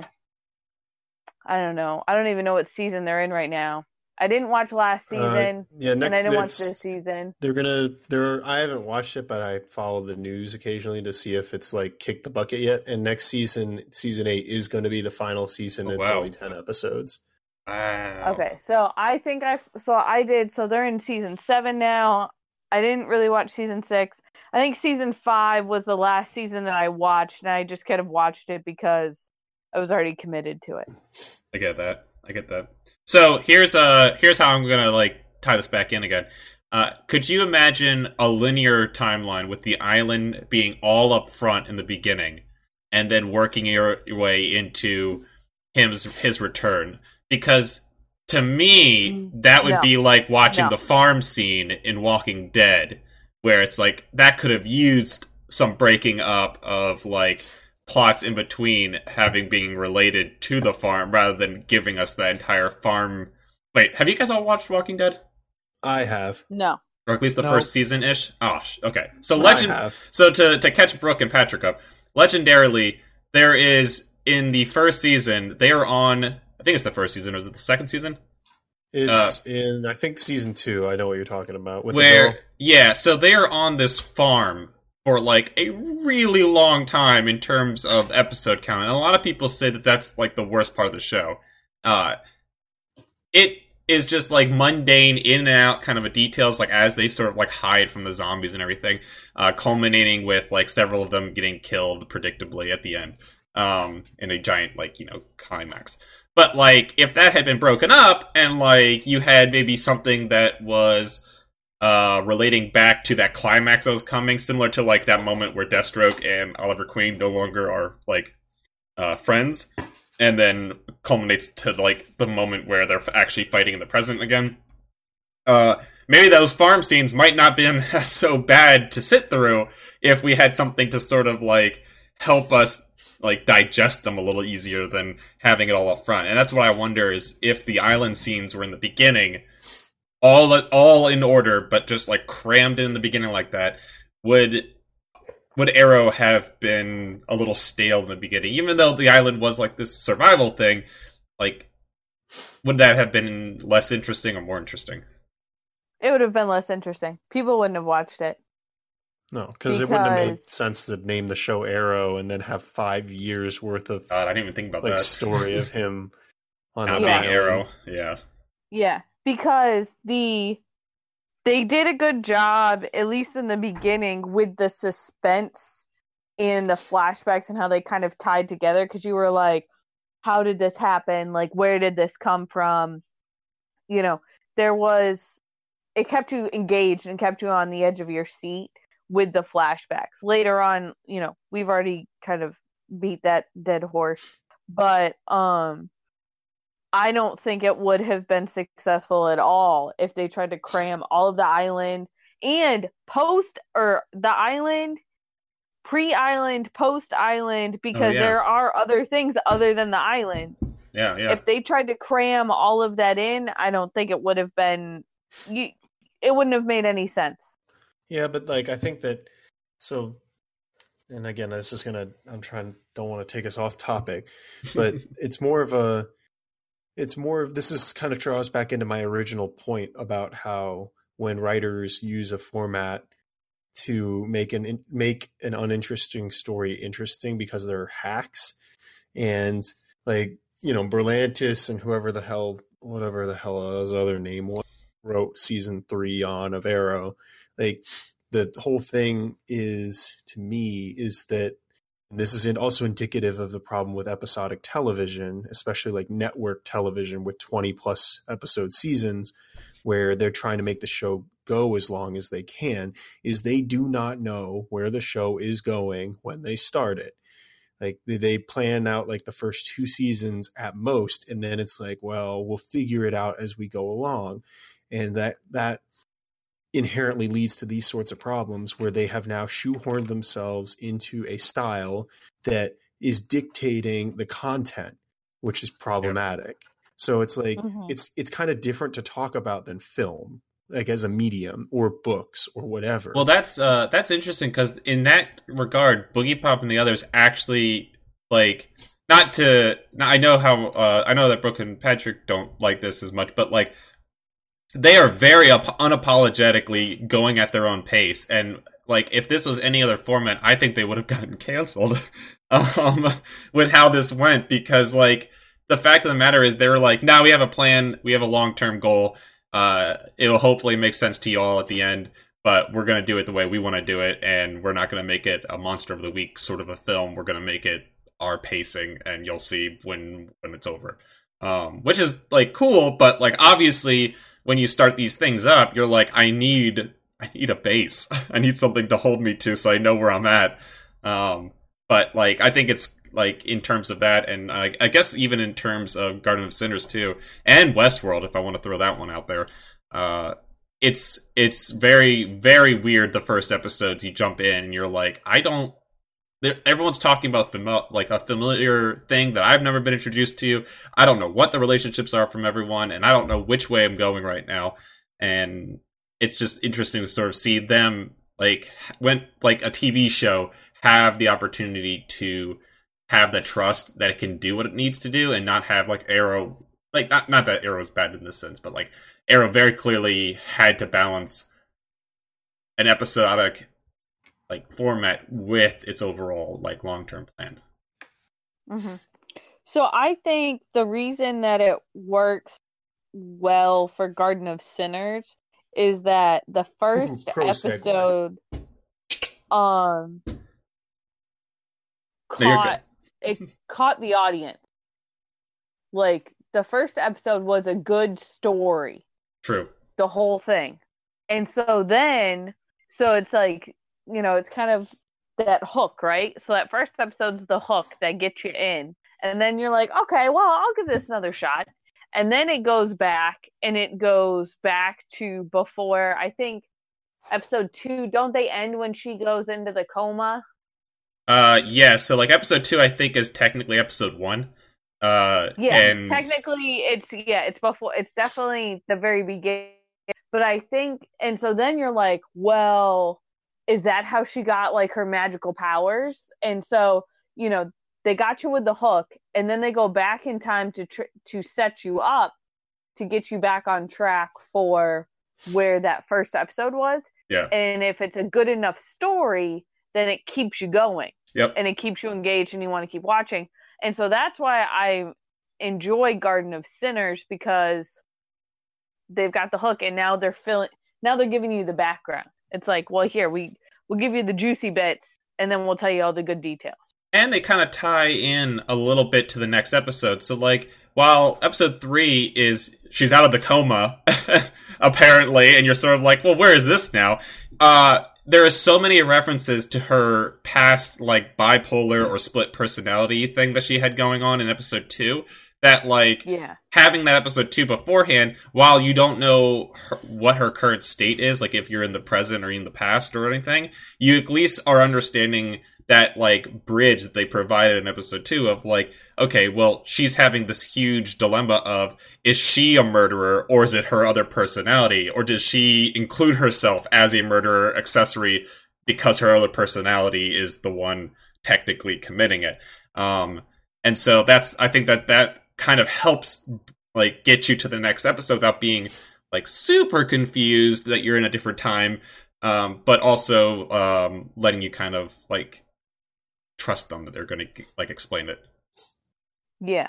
I don't know. I don't even know what season they're in right now. I didn't watch last season, Uh, yeah, and I next, didn't watch it's- this season. They're gonna. They're. I haven't watched it, but I follow the news occasionally to see if it's like kicked the bucket yet. And next season, season eight, is going to be the final season. Oh, It's wow. only ten episodes. Wow. Okay, so I think I so I did. So they're in season seven now. I didn't really watch season six. I think season five was the last season that I watched, and I just kind of watched it because I was already committed to it. I get that. I get that. So here's uh here's how I'm gonna like tie this back in again. Uh, could you imagine a linear timeline with the island being all up front in the beginning, and then working your, your way into his his return? Because to me, that would No. be like watching No. the farm scene in Walking Dead, where it's like that could have used some breaking up of like plots in between having being related to the farm rather than giving us the entire farm. Wait, have you guys all watched Walking Dead? I have. No. Or at least the No. first season ish? Oh, sh- okay. So I legend have. so to to catch Brooke and Patrick up, legendarily, there is in the first season, they are on I think it's the first season, or is it the second season? It's in I think season two. I know what you're talking about. With the Where girl. yeah, so they are on this farm for like a really long time in terms of episode count. And a lot of people say that that's like the worst part of the show. Uh, it is just like mundane in and out kind of a details, like as they sort of like hide from the zombies and everything, uh, culminating with like several of them getting killed predictably at the end, um, in a giant like, you know, climax. But like if that had been broken up and like you had maybe something that was uh, relating back to that climax that was coming, similar to like that moment where Deathstroke and Oliver Queen no longer are like uh, friends, and then culminates to like the moment where they're actually fighting in the present again. Uh, maybe those farm scenes might not been so bad to sit through if we had something to sort of like help us like digest them a little easier than having it all up front. And that's what I wonder is if the island scenes were in the beginning, all all in order, but just like crammed in the beginning like that, would would Arrow have been a little stale in the beginning? Even though the island was like this survival thing, like would that have been less interesting or more interesting? It would have been less interesting. People wouldn't have watched it. No, because it wouldn't have made Because- sense to name the show Arrow and then have five years worth of God, I didn't even think about like that. story of him on Not an being island. Arrow, yeah. Yeah, because the they did a good job, at least in the beginning, with the suspense and the flashbacks and how they kind of tied together. Because you were like, "How did this happen? Like, where did this come from?" You know, there was it kept you engaged and kept you on the edge of your seat with the flashbacks. Later on, you know, we've already kind of beat that dead horse, but um. I don't think it would have been successful at all if they tried to cram all of the island and post or the island, pre-island, post-island, because yeah. there are other things other than the island. Yeah, yeah. If they tried to cram all of that in, I don't think it would have been. You, it wouldn't have made any sense. Yeah, but like I think that so, and again, this is gonna. I'm trying. Don't want to take us off topic, but it's more of a. It's more of this is kind of draws back into my original point about how when writers use a format to make an make an uninteresting story interesting because they're hacks, and like you know Berlantis and whoever the hell whatever the hell his other name was wrote season three on of Arrow, like the whole thing is to me is that. And this is also indicative of the problem with episodic television, especially like network television with twenty plus episode seasons, where they're trying to make the show go as long as they can, is they do not know where the show is going when they start it. Like they, they plan out like the first two seasons at most, and then it's like, well, we'll figure it out as we go along. And that, that, inherently leads to these sorts of problems where they have now shoehorned themselves into a style that is dictating the content, which is problematic. Yeah. So it's like mm-hmm. it's it's kind of different to talk about than film, like as a medium or books or whatever. Well, that's uh, that's interesting because in that regard, Boogie Pop and the others actually like not to. Now I know how uh, I know that Brooke and Patrick don't like this as much, but like. They are very up- unapologetically going at their own pace, and like if this was any other format, I think they would have gotten canceled um, with how this went. Because like the fact of the matter is, they were like, "Now nah, we have a plan, we have a long term goal. Uh, it will hopefully make sense to you all at the end, but we're going to do it the way we want to do it, and we're not going to make it a monster of the week sort of a film. We're going to make it our pacing, and you'll see when when it's over." Um, which is like cool, but like obviously. When you start these things up, you're like, I need, I need a base. I need something to hold me to, so I know where I'm at. Um, but like, I think it's like in terms of that, and I, I guess even in terms of Garden of Sinners too, and Westworld, if I want to throw that one out there. Uh, it's it's very very weird. The first episodes, you jump in and you're like, I don't. Everyone's talking about fami- like a familiar thing that I've never been introduced to. I don't know what the relationships are from everyone, and I don't know which way I'm going right now. And it's just interesting to sort of see them like when like a T V show have the opportunity to have the trust that it can do what it needs to do, and not have like Arrow like not not that Arrow's bad in this sense, but like Arrow very clearly had to balance an episodic like format with its overall like long-term plan. Mm-hmm. So I think the reason that it works well for Garden of Sinners is that the first Ooh, episode um No, you're caught it caught the audience. Like the first episode was a good story. True. The whole thing. And so then so it's like, you know, it's kind of that hook, right? So that first episode's the hook that gets you in. And then you're like, okay, well, I'll give this another shot. And then it goes back, and it goes back to before, I think, episode two. Don't they end when she goes into the coma? Uh, yeah, so like episode two, I think, is technically episode one. Uh, yeah, and... technically, it's, yeah, it's before, it's definitely the very beginning. But I think, and so then you're like, well, is that how she got like her magical powers? And so, you know, they got you with the hook, and then they go back in time to tr- to set you up to get you back on track for where that first episode was. Yeah. And if it's a good enough story, then it keeps you going. Yep. And it keeps you engaged, and you want to keep watching. And so that's why I enjoy Garden of Sinners, because they've got the hook, and now they're filling. Now they're giving you the background. It's like, well, here, we, we'll give you the juicy bits, and then we'll tell you all the good details. And they kind of tie in a little bit to the next episode. So, like, while episode three is she's out of the coma, apparently, and you're sort of like, well, where is this now? Uh, there are so many references to her past, like, bipolar or split personality thing that she had going on in episode two. That, like, yeah. having that episode two beforehand, while you don't know her, what her current state is, like if you're in the present or in the past or anything, you at least are understanding that, like, bridge that they provided in episode two of, like, okay, well, she's having this huge dilemma of, is she a murderer, or is it her other personality? Or does she include herself as a murderer accessory because her other personality is the one technically committing it? Um, and so that's, I think that that kind of helps, like, get you to the next episode without being, like, super confused that you're in a different time, um, but also um, letting you kind of, like, trust them that they're going to, like, explain it. Yeah.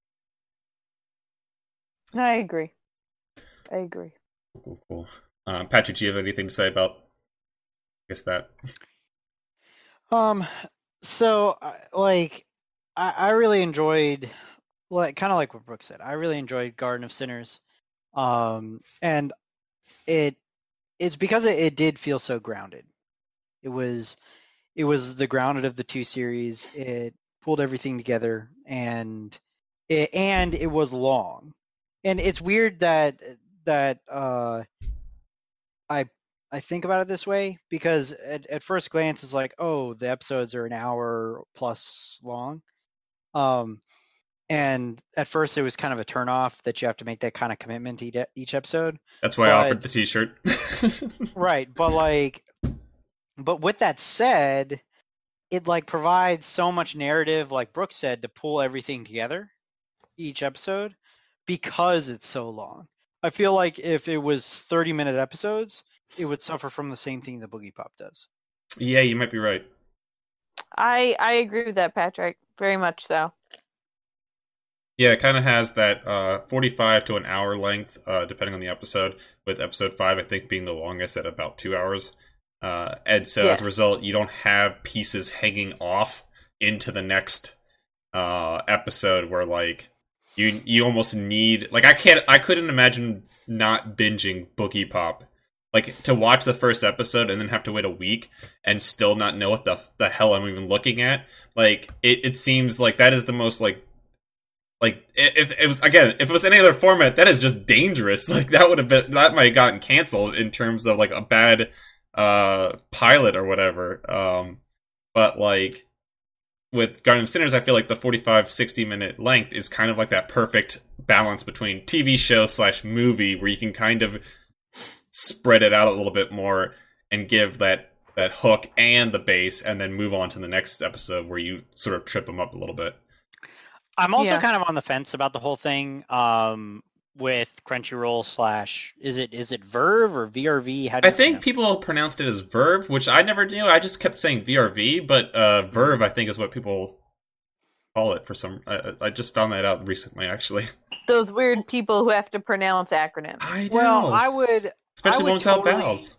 I agree. I agree. Cool, cool. Um, Patrick, do you have anything to say about, I guess, that? Um, so, like, I, I really enjoyed, like, kind of like what Brooke said, I really enjoyed Garden of Sinners. Um, and it, it's because it, it did feel so grounded. It was, it was the grounded of the two series. It pulled everything together, and it, and it was long. And it's weird that, that, uh, I, I think about it this way, because at, at first glance it's like, oh, the episodes are an hour plus long. Um, and at first it was kind of a turnoff that you have to make that kind of commitment to each, each episode. That's why but, I offered the t-shirt. Right. But like, but with that said, it like provides so much narrative, like Brooke said, to pull everything together each episode because it's so long. I feel like if it was thirty minute episodes, it would suffer from the same thing that Boogie Pop does. Yeah, you might be right. I I agree with that, Patrick. Very much so. Yeah, it kind of has that uh, forty-five to an hour length, uh, depending on the episode, with episode five, I think, being the longest at about two hours. Uh, and so yes. as a result, you don't have pieces hanging off into the next uh, episode where, like, you you almost need... Like, I can't... I couldn't imagine not binging Boogie Pop like to watch the first episode and then have to wait a week and still not know what the the hell I'm even looking at. Like it, it seems like that is the most like like if it was again if it was any other format, that is just dangerous. Like that would have been that might have gotten canceled in terms of like a bad uh pilot or whatever. Um, but like with Garden of Sinners, I feel like the forty-five, sixty minute length is kind of like that perfect balance between T V show slash movie where you can kind of spread it out a little bit more and give that that hook and the base, and then move on to the next episode where you sort of trip them up a little bit. I'm also Yeah. kind of on the fence about the whole thing um, with Crunchyroll slash is it is it Verve or V R V? How do I you think pronounce people pronounced it as Verve, which I never knew. I just kept saying V R V, but uh, Verve I think is what people call it for some. I, I just found that out recently, actually. Those weird people who have to pronounce acronyms. I know, Well, I would especially I would one without totally- vowels.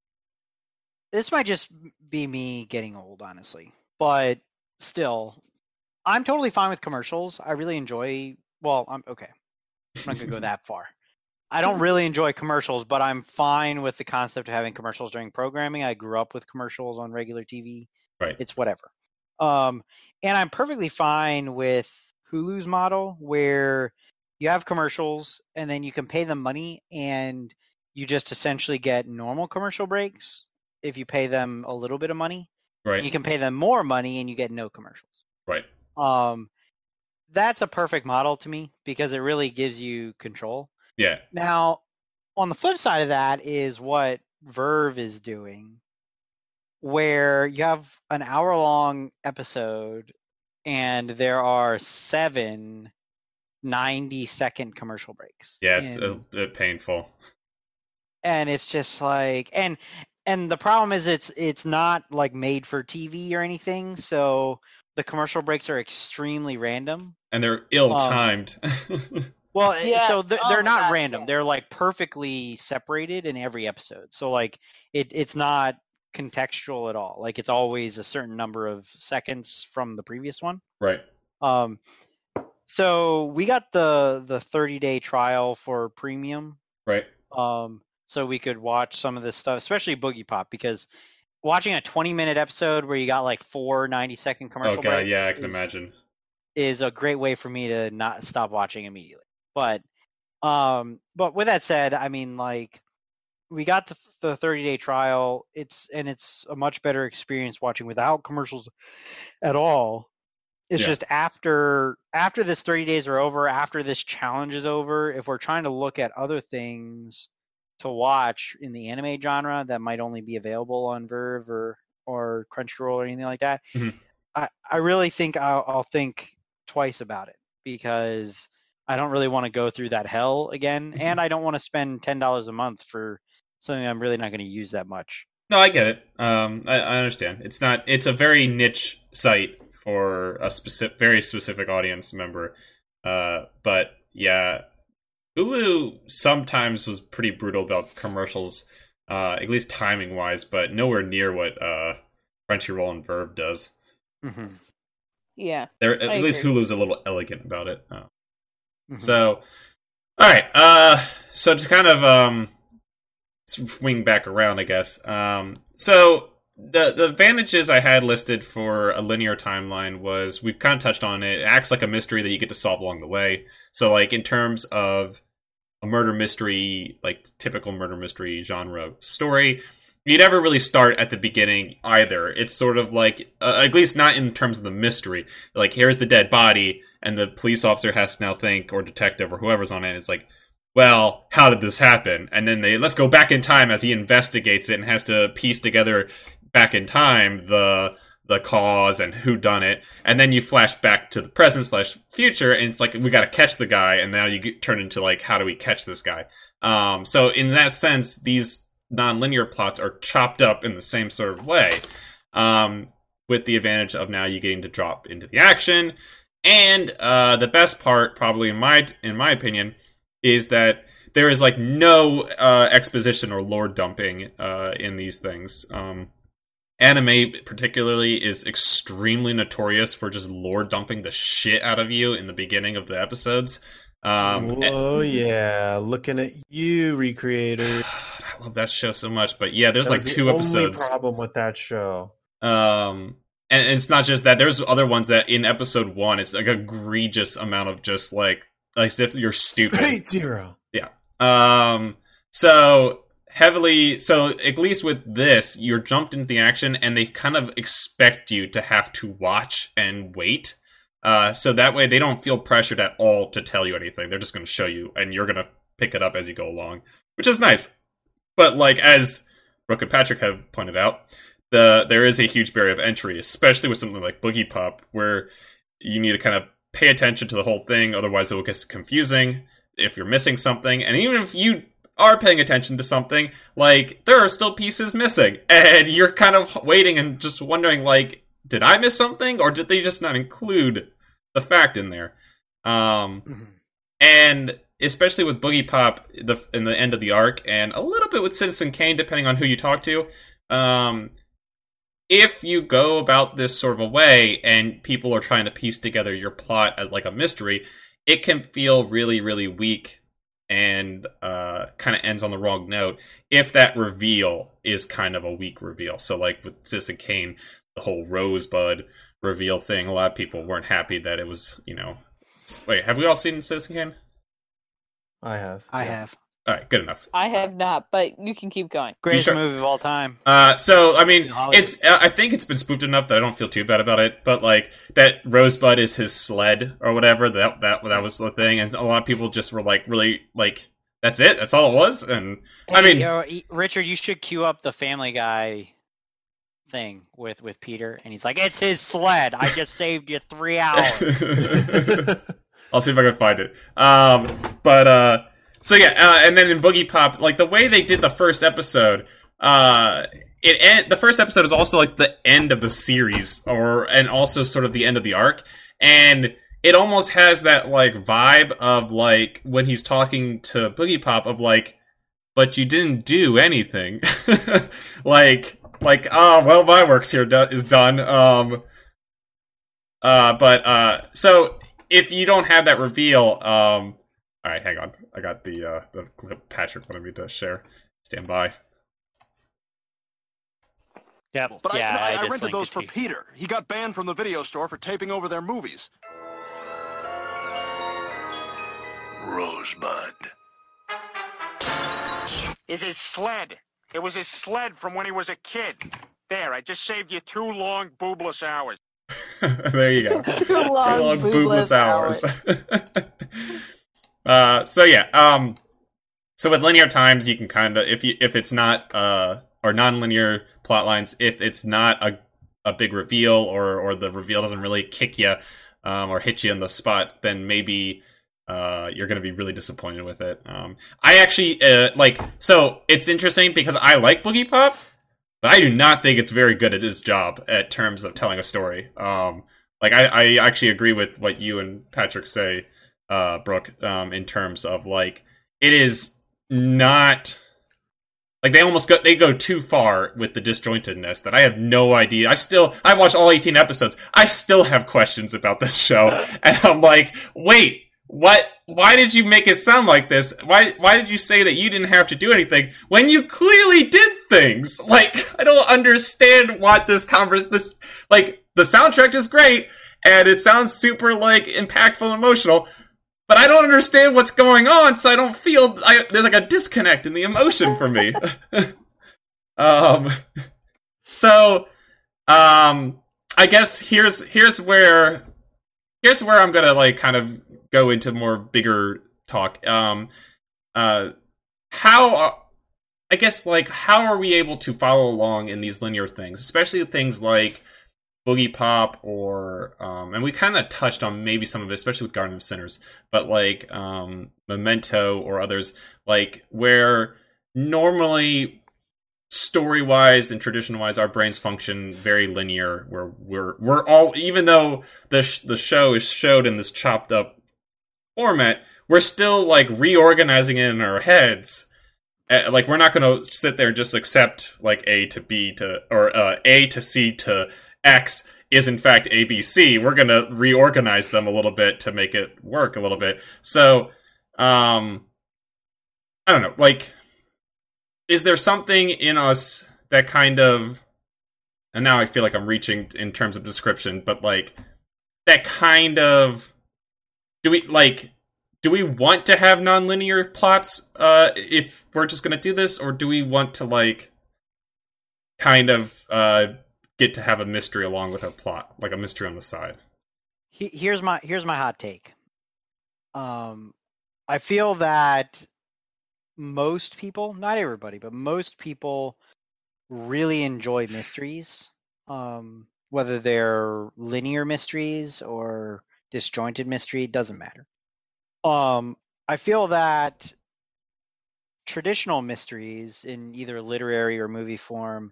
This might just be me getting old, honestly, but still, I'm totally fine with commercials. I really enjoy. Well, I'm okay. I'm not gonna go that far. I don't really enjoy commercials, but I'm fine with the concept of having commercials during programming. I grew up with commercials on regular T V. Right. It's whatever. Um, and I'm perfectly fine with Hulu's model where you have commercials and then you can pay them money and you just essentially get normal commercial breaks if you pay them a little bit of money. Right. You can pay them more money and you get no commercials. Right. Um, that's a perfect model to me because it really gives you control. Yeah. Now, on the flip side of that is what Verve is doing, where you have an hour-long episode and there are seven ninety-second commercial breaks. Yeah, it's And- a bit painful. and it's just like and and the problem is it's it's not like made for T V or anything, so the commercial breaks are extremely random. And they're ill-timed. Well, eh, Yes. so they're, Oh they're my not gosh, random. yeah. They're like perfectly separated in every episode. So like it it's not contextual at all. Like it's always a certain number of seconds from the previous one. Right. Um so we got the the thirty-day trial for premium. Right. Um so we could watch some of this stuff, especially Boogie Pop, because watching a twenty minute episode where you got like four ninety second commercial Oh god, breaks yeah, I can is, imagine. is a great way for me to not stop watching immediately. But um but with that said, I mean, like, we got the the thirty day trial. It's and it's a much better experience watching without commercials at all. It's Yeah. just after after this thirty days are over, after this challenge is over, if we're trying to look at other things to watch in the anime genre that might only be available on Verve or or Crunchyroll or anything like that, Mhm. I, I really think I'll, I'll think twice about it because I don't really want to go through that hell again, and I don't want to spend ten dollars a month for something I'm really not going to use that much. No, I get it. Um, I, I understand. It's not. It's a very niche site for a specific, very specific audience member. Uh, but yeah, Hulu sometimes was pretty brutal about commercials, uh, at least timing wise, but nowhere near what uh, Crunchyroll and Verve does. Mm-hmm. Yeah. They're at I least agree. Hulu's a little elegant about it. Uh, Mhm. So, all right. Uh, so to kind of um, swing back around, I guess. Um, so the the advantages I had listed for a linear timeline was we've kind of touched on it. It acts like a mystery that you get to solve along the way. So, like in terms of a murder mystery, like typical murder mystery genre story, you never really start at the beginning either. It's sort of like, uh, at least not in terms of the mystery. Like, here's the dead body, and the police officer has to now think, or detective, or whoever's on it, it's like, well, how did this happen? And then they, let's go back in time as he investigates it and has to piece together back in time the the cause and who done it. And then you flash back to the present slash future, and it's like, we gotta catch the guy, and now you get, turn into like, how do we catch this guy? Um, so in that sense, these non-linear plots are chopped up in the same sort of way, um, with the advantage of now you getting to drop into the action. And uh, the best part, probably in my in my opinion, is that there is like no uh, exposition or lore dumping uh, in these things. Um, anime, particularly, is extremely notorious for just lore dumping the shit out of you in the beginning of the episodes. Um, Oh yeah, looking at you, recreator. I love that show so much. But yeah, there's That like was two the episodes. Only problem with that show. Um, and, and it's not just that. There's other ones that in episode one, it's like a egregious amount of just like, like as if you're stupid. Fate Zero. Yeah. Um, so heavily, so at least with this, you're jumped into the action and they kind of expect you to have to watch and wait. Uh, so that way they don't feel pressured at all to tell you anything. They're just going to show you and you're going to pick it up as you go along, which is nice. But like, as Brooke and Patrick have pointed out, the, there is a huge barrier of entry, especially with something like Boogie Pop, where you need to kind of pay attention to the whole thing. Otherwise it will get confusing if you're missing something. And even if you are paying attention to something, like, there are still pieces missing, and you're kind of waiting and just wondering, like, did I miss something, or did they just not include the fact in there? Um, mm-hmm. And especially with Boogie Pop the, in the end of the arc, and a little bit with Citizen Kane, depending on who you talk to, um, if you go about this sort of a way, and people are trying to piece together your plot as, like, a mystery, it can feel really, really weak and uh, kind of ends on the wrong note if that reveal is kind of a weak reveal. So like with Citizen Kane, the whole Rosebud reveal thing, a lot of people weren't happy that it was, you know... Wait, have we all seen Citizen Kane? I have. I yeah. have. All right, good enough. I have not, but you can keep going. Greatest sure? movie of all time. Uh, so, I mean, it's. Uh, I think it's been spoofed enough that I don't feel too bad about it. But like that Rosebud is his sled or whatever. That that that was the thing, and a lot of people just were like, really like, that's it. That's all it was. And hey, I mean, yo, Richard, you should cue up the Family Guy thing with with Peter, and he's like, "It's his sled. I just saved you three hours." I'll see if I can find it. Um, but uh. So yeah, uh, and then in Boogie Pop, like the way they did the first episode, uh, it end, the first episode is also like the end of the series, or and also sort of the end of the arc, and it almost has that like vibe of like when he's talking to Boogie Pop of like, but you didn't do anything, like like oh well, my work's here do- is done. Um, uh, but uh, so if you don't have that reveal, um. All right, hang on. I got the uh, the clip Patrick wanted me to share. Stand by. Yeah, but yeah, I, I, I, I rented those for you. Peter. He got banned from the video store for taping over their movies. Rosebud. Is his sled. It was his sled from when he was a kid. There, I just saved you two long boobless hours. There you go. Two long, two long boobless, boobless hours. hours. Uh, so yeah, um, so with linear times, you can kind of, if you, if it's not, uh, or non-linear plot lines, if it's not a, a big reveal, or, or the reveal doesn't really kick you, um, or hit you in the spot, then maybe, uh, you're gonna be really disappointed with it. Um, I actually, uh, like, so it's interesting because I like Boogie Pop, but I do not think it's very good at his job at terms of telling a story. Um, like, I, I actually agree with what you and Patrick say, Uh, Brooke, um, in terms of like, it is not like they almost go they go too far with the disjointedness that I have no idea. I still I watched all eighteen episodes. I still have questions about this show, and I'm like, wait, what? Why did you make it sound like this? Why why did you say that you didn't have to do anything when you clearly did things? Like, I don't understand what this converse this like the soundtrack is great and it sounds super like impactful and emotional. But I don't understand what's going on, so I don't feel... I, there's like a disconnect in the emotion for me. um, so, um, I guess here's here's where... Here's where I'm gonna, like, kind of go into more bigger talk. Um, uh, how... Are, I guess, like, how are we able to follow along in these linear things? Especially things like Boogie Pop, or um, and we kind of touched on maybe some of it, especially with Garden of Sinners, but like um, Memento or others, like where normally story-wise and tradition-wise our brains function very linear, where we're we're all, even though the sh- the show is showed in this chopped up format, we're still like reorganizing it in our heads. Uh, like we're not going to sit there and just accept like A to B to or uh, A to C to X is in fact A B C. We're going to reorganize them a little bit to make it work a little bit. So, um, I don't know, like, is there something in us that kind of, and now I feel like I'm reaching in terms of description, but like that kind of, do we like, do we want to have non-linear plots uh, if we're just going to do this, or do we want to like kind of uh, get to have a mystery along with a plot, like a mystery on the side? He- Here's my here's my hot take. Um, I feel that most people, not everybody, but most people really enjoy mysteries. Um, whether they're linear mysteries or disjointed mystery, it doesn't matter. Um, I feel that traditional mysteries in either literary or movie form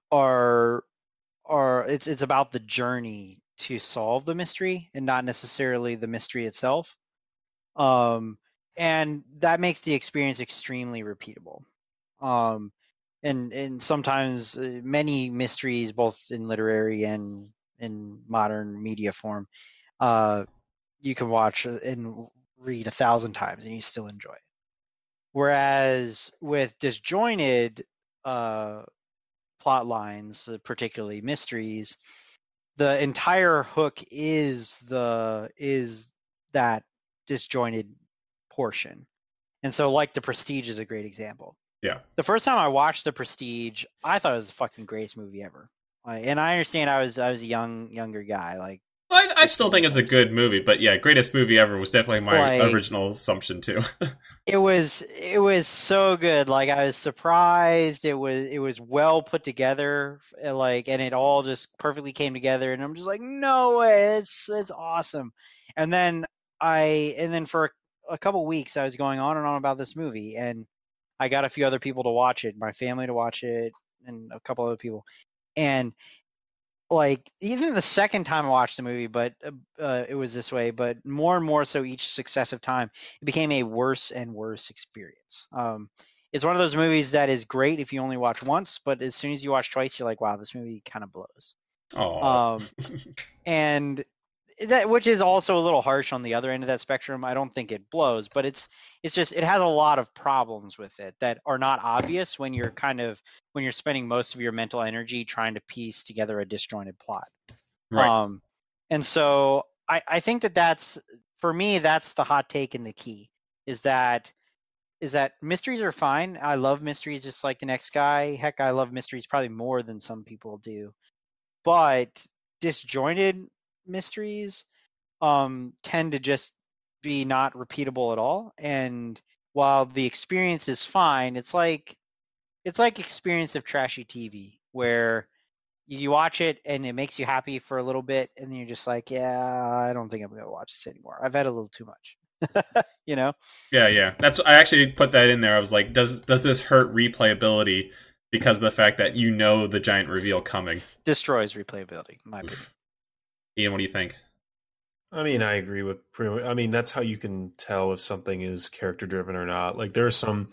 are are it's it's about the journey to solve the mystery and not necessarily the mystery itself. Um, and that makes the experience extremely repeatable. Um, and and sometimes uh, many mysteries, both in literary and in modern media form, uh, you can watch and read a thousand times and you still enjoy it. Whereas with disjointed uh, plot lines, uh, particularly mysteries, the entire hook is the is that disjointed portion. And so, like, The Prestige is a great example. Yeah. The first time I watched The Prestige, I thought it was the fucking greatest movie ever. Like, and I understand I was I was a young younger guy. Like, I, I still think it's a good movie, but yeah, greatest movie ever was definitely my Like- original assumption too. it was it was so good. Like, I was surprised. It was it was well put together. f- Like, and it all just perfectly came together. And I'm just like, no way, it's it's awesome. And then I and then for a, a couple weeks I was going on and on about this movie, and I got a few other people to watch it, my family to watch it, and a couple other people. And like, even the second time I watched the movie, but uh, uh, it was this way. But more and more so each successive time, it became a worse and worse experience. Um, it's one of those movies that is great if you only watch once, but as soon as you watch twice, you're like, wow, this movie kind of blows. Oh, Um, and that, which is also a little harsh on the other end of that spectrum. I don't think it blows, but it's it's just it has a lot of problems with it that are not obvious when you're kind of when you're spending most of your mental energy trying to piece together a disjointed plot. right. Um, and so I, I think that that's, for me, that's the hot take and the key is that is that mysteries are fine. I love mysteries just like the next guy. Heck, I love mysteries probably more than some people do. But disjointed mysteries um, tend to just be not repeatable at all. And while the experience is fine, it's like it's like experience of trashy T V where you watch it and it makes you happy for a little bit, and then you're just like, yeah, I don't think I'm going to watch this anymore. I've had a little too much, you know? Yeah, yeah. That's I actually put that in there. I was like, does does this hurt replayability because of the fact that you know the giant reveal coming? Destroys replayability, in my opinion. Ian, what do you think? I mean, I agree with pretty much. I mean, that's how you can tell if something is character driven or not. Like, there are some.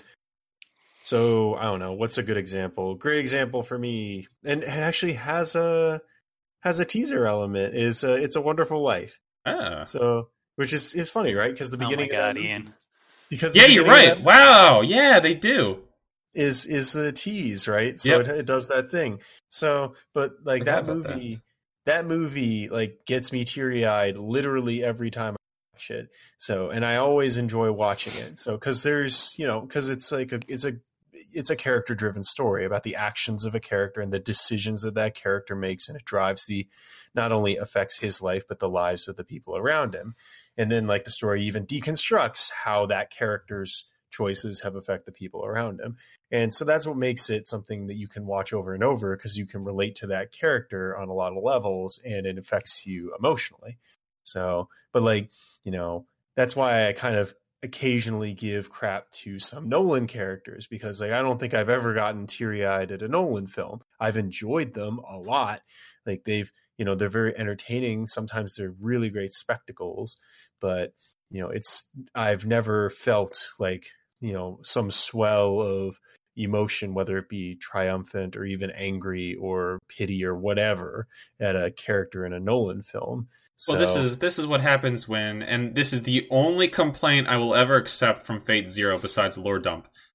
So I don't know what's a good example. Great example for me, and it actually has a has a teaser element. Is uh, It's a Wonderful Life. Ah. So, which is is funny, right? Because the beginning. Oh my god, of that movie, Ian. Because the Yeah, you're beginning of right. that Wow. Yeah, they do. Is is the tease, right? So Yep. it, it does that thing. So, but like Forgot that about that. movie, that. movie like gets me teary eyed literally every time I watch it. So, and I always enjoy watching it. So, because there's you know because it's like a it's a it's a character driven story about the actions of a character and the decisions that that character makes, and it drives the not only affects his life but the lives of the people around him. And then like the story even deconstructs how that character's choices have affected the people around him. And so that's what makes it something that you can watch over and over, because you can relate to that character on a lot of levels and it affects you emotionally. So, but like, you know, that's why I kind of occasionally give crap to some Nolan characters, because like I don't think I've ever gotten teary-eyed at a Nolan film. I've enjoyed them a lot. Like they've, you know, they're very entertaining. Sometimes they're really great spectacles, but you know, it's I've never felt like, you know, some swell of emotion, whether it be triumphant or even angry or pity or whatever, at a character in a Nolan film. So, Well, this is this is what happens when, and this is the only complaint I will ever accept from Fate Zero besides lore dump.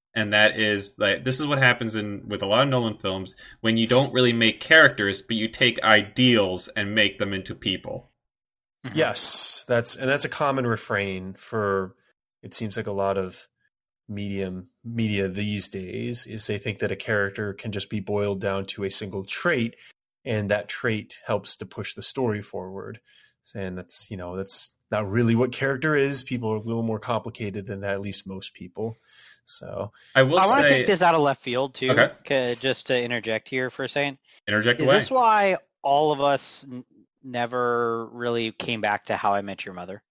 And that is like this is what happens in with a lot of Nolan films when you don't really make characters, but you take ideals and make them into people. Yes, that's and that's a common refrain for it seems like a lot of medium media these days is they think that a character can just be boiled down to a single trait, and that trait helps to push the story forward. And that's you know that's not really what character is. People are a little more complicated than that, at least most people. So I will I want to say, take this out of left field too, Okay. ca- just to interject here for a second. interject Is away. this why all of us n- never really came back to How I Met Your Mother?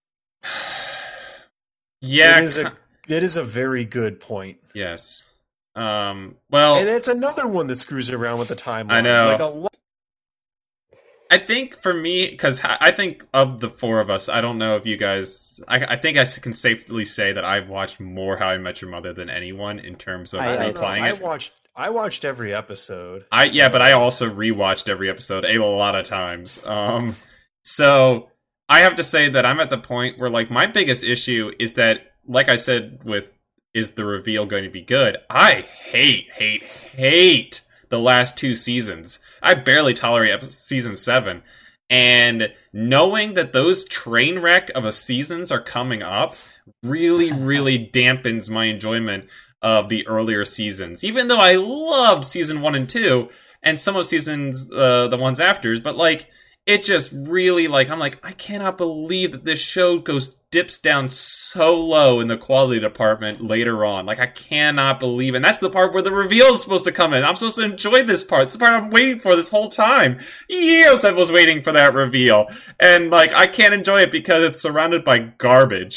yeah, it is a it is a very good point. yes. Um, well, And it's another one that screws around with the timeline. I know. Like a lot. I think for me, because I think of the four of us, I don't know if you guys. I, I think I can safely say that I've watched more How I Met Your Mother than anyone in terms of I- I don't know, replying I it. watched I watched every episode. I yeah, but I also rewatched every episode a lot of times. Um, so I have to say that I'm at the point where like my biggest issue is that, like I said, with is the reveal going to be good? I hate, hate, hate the last two seasons. I barely tolerate episode, season seven. And knowing that those train wreck of a seasons are coming up really, really dampens my enjoyment of the earlier seasons. Even though I loved season one and two, and some of seasons, uh, the ones after, but like, it just really, like, I'm like, I cannot believe that this show goes, dips down so low in the quality department later on. Like, I cannot believe it. And that's the part where the reveal is supposed to come in. I'm supposed to enjoy this part. It's the part I'm waiting for this whole time. Years I was waiting for that reveal. And, like, I can't enjoy it because it's surrounded by garbage.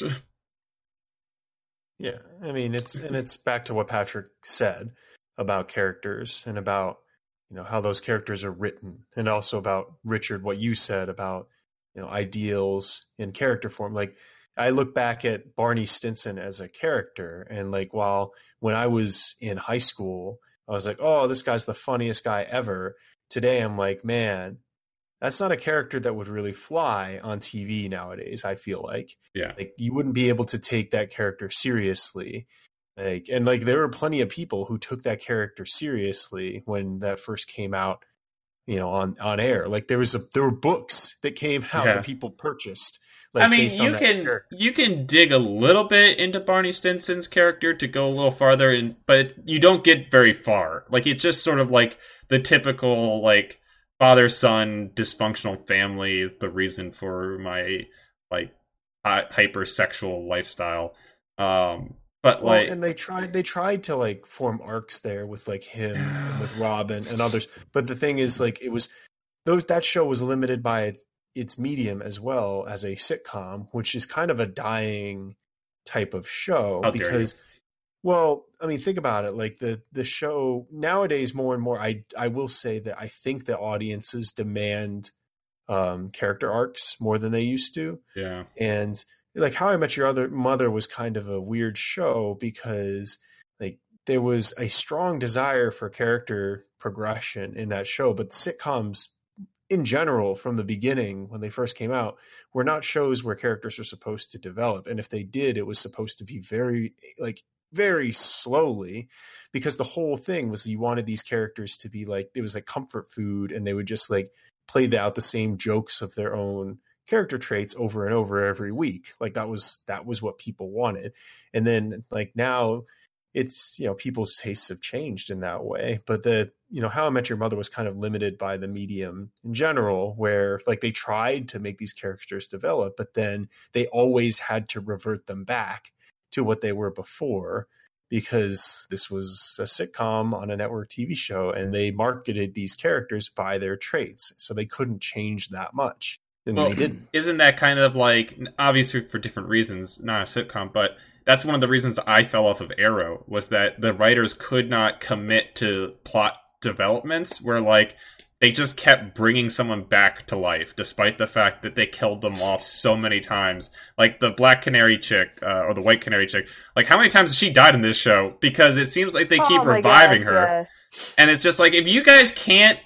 Yeah, I mean it's and it's back to what Patrick said about characters and about you know how those characters are written, and also about Richard what you said about you know ideals in character form. Like I look back at Barney Stinson as a character, and like while when I was in high school, I was like, oh, this guy's the funniest guy ever. Today, I'm like, man, that's not a character that would really fly on T V nowadays. I feel like, Yeah. like you wouldn't be able to take that character seriously. Like, and like there were plenty of people who took that character seriously when that first came out, you know, on, on air. Like there was a, there were books that came out Yeah. that people purchased. Like, I mean, based on you that can character. you can dig a little bit into Barney Stinson's character to go a little farther, and but you don't get very far. Like it's just sort of like the typical like father son dysfunctional family is the reason for my like hy- hypersexual lifestyle. Um, but Well, like, and they tried they tried to like form arcs there with like him and with Robin and others. But the thing is, like, it was those that show was limited by its its medium as well as a sitcom, which is kind of a dying type of show How dare you. because well, I mean, think about it. Like the the show nowadays, more and more, I I will say that I think the audiences demand um, character arcs more than they used to. yeah, And like How I Met Your Other Mother was kind of a weird show because like there was a strong desire for character progression in that show, but sitcoms in general from the beginning when they first came out were not shows where characters were supposed to develop. And if they did, it was supposed to be very like very slowly, because the whole thing was you wanted these characters to be like, it was like comfort food, and they would just like play out the same jokes of their own character traits over and over every week. Like that was that was what people wanted. And then like now it's, you know, people's tastes have changed in that way. But the, you know, How I Met Your Mother was kind of limited by the medium in general, where like they tried to make these characters develop, but then they always had to revert them back to what they were before, because this was a sitcom on a network T V show and they marketed these characters by their traits. So they couldn't change that much. And well, they didn't. Isn't that kind of like, obviously for different reasons, not a sitcom, but that's one of the reasons I fell off of Arrow, was that the writers could not commit to plot developments where like they just kept bringing someone back to life despite the fact that they killed them off so many times. Like the Black Canary chick uh, or the White Canary chick, like how many times has she died in this show? Because it seems like they keep Oh my reviving gosh, her. yes. And it's just like, if you guys can't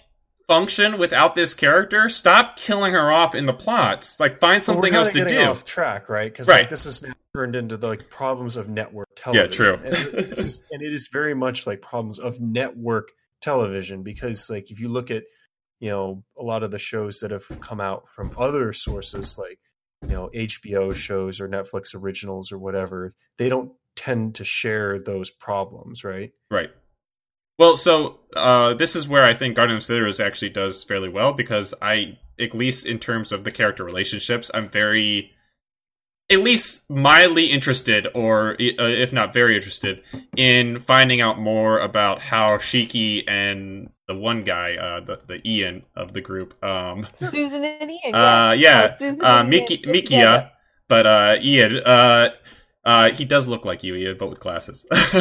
function without this character, stop killing her off in the plots. Like, find So we're something kinda else to getting do. off track, right? Because Right. like, this is now turned into the like, problems of network Yeah, television. true. And, this is, and it is very much like problems of network television because, like, if you look at, you know, a lot of the shows that have come out from other sources, like, you know, H B O shows or Netflix originals or whatever, they don't tend to share those problems, right? Right. Well, so uh, this is where I think Garden of Sinners actually does fairly well because I, at least in terms of the character relationships, I'm very, at least mildly interested, or uh, if not very interested, in finding out more about how Shiki and the one guy, uh, the the Ian of the group, um, Susan and Ian. uh, yeah, Oh, Susan uh, and Miki, Ian get together. Mikia, but uh, Ian, uh, uh, he does look like you, Ian, but with glasses.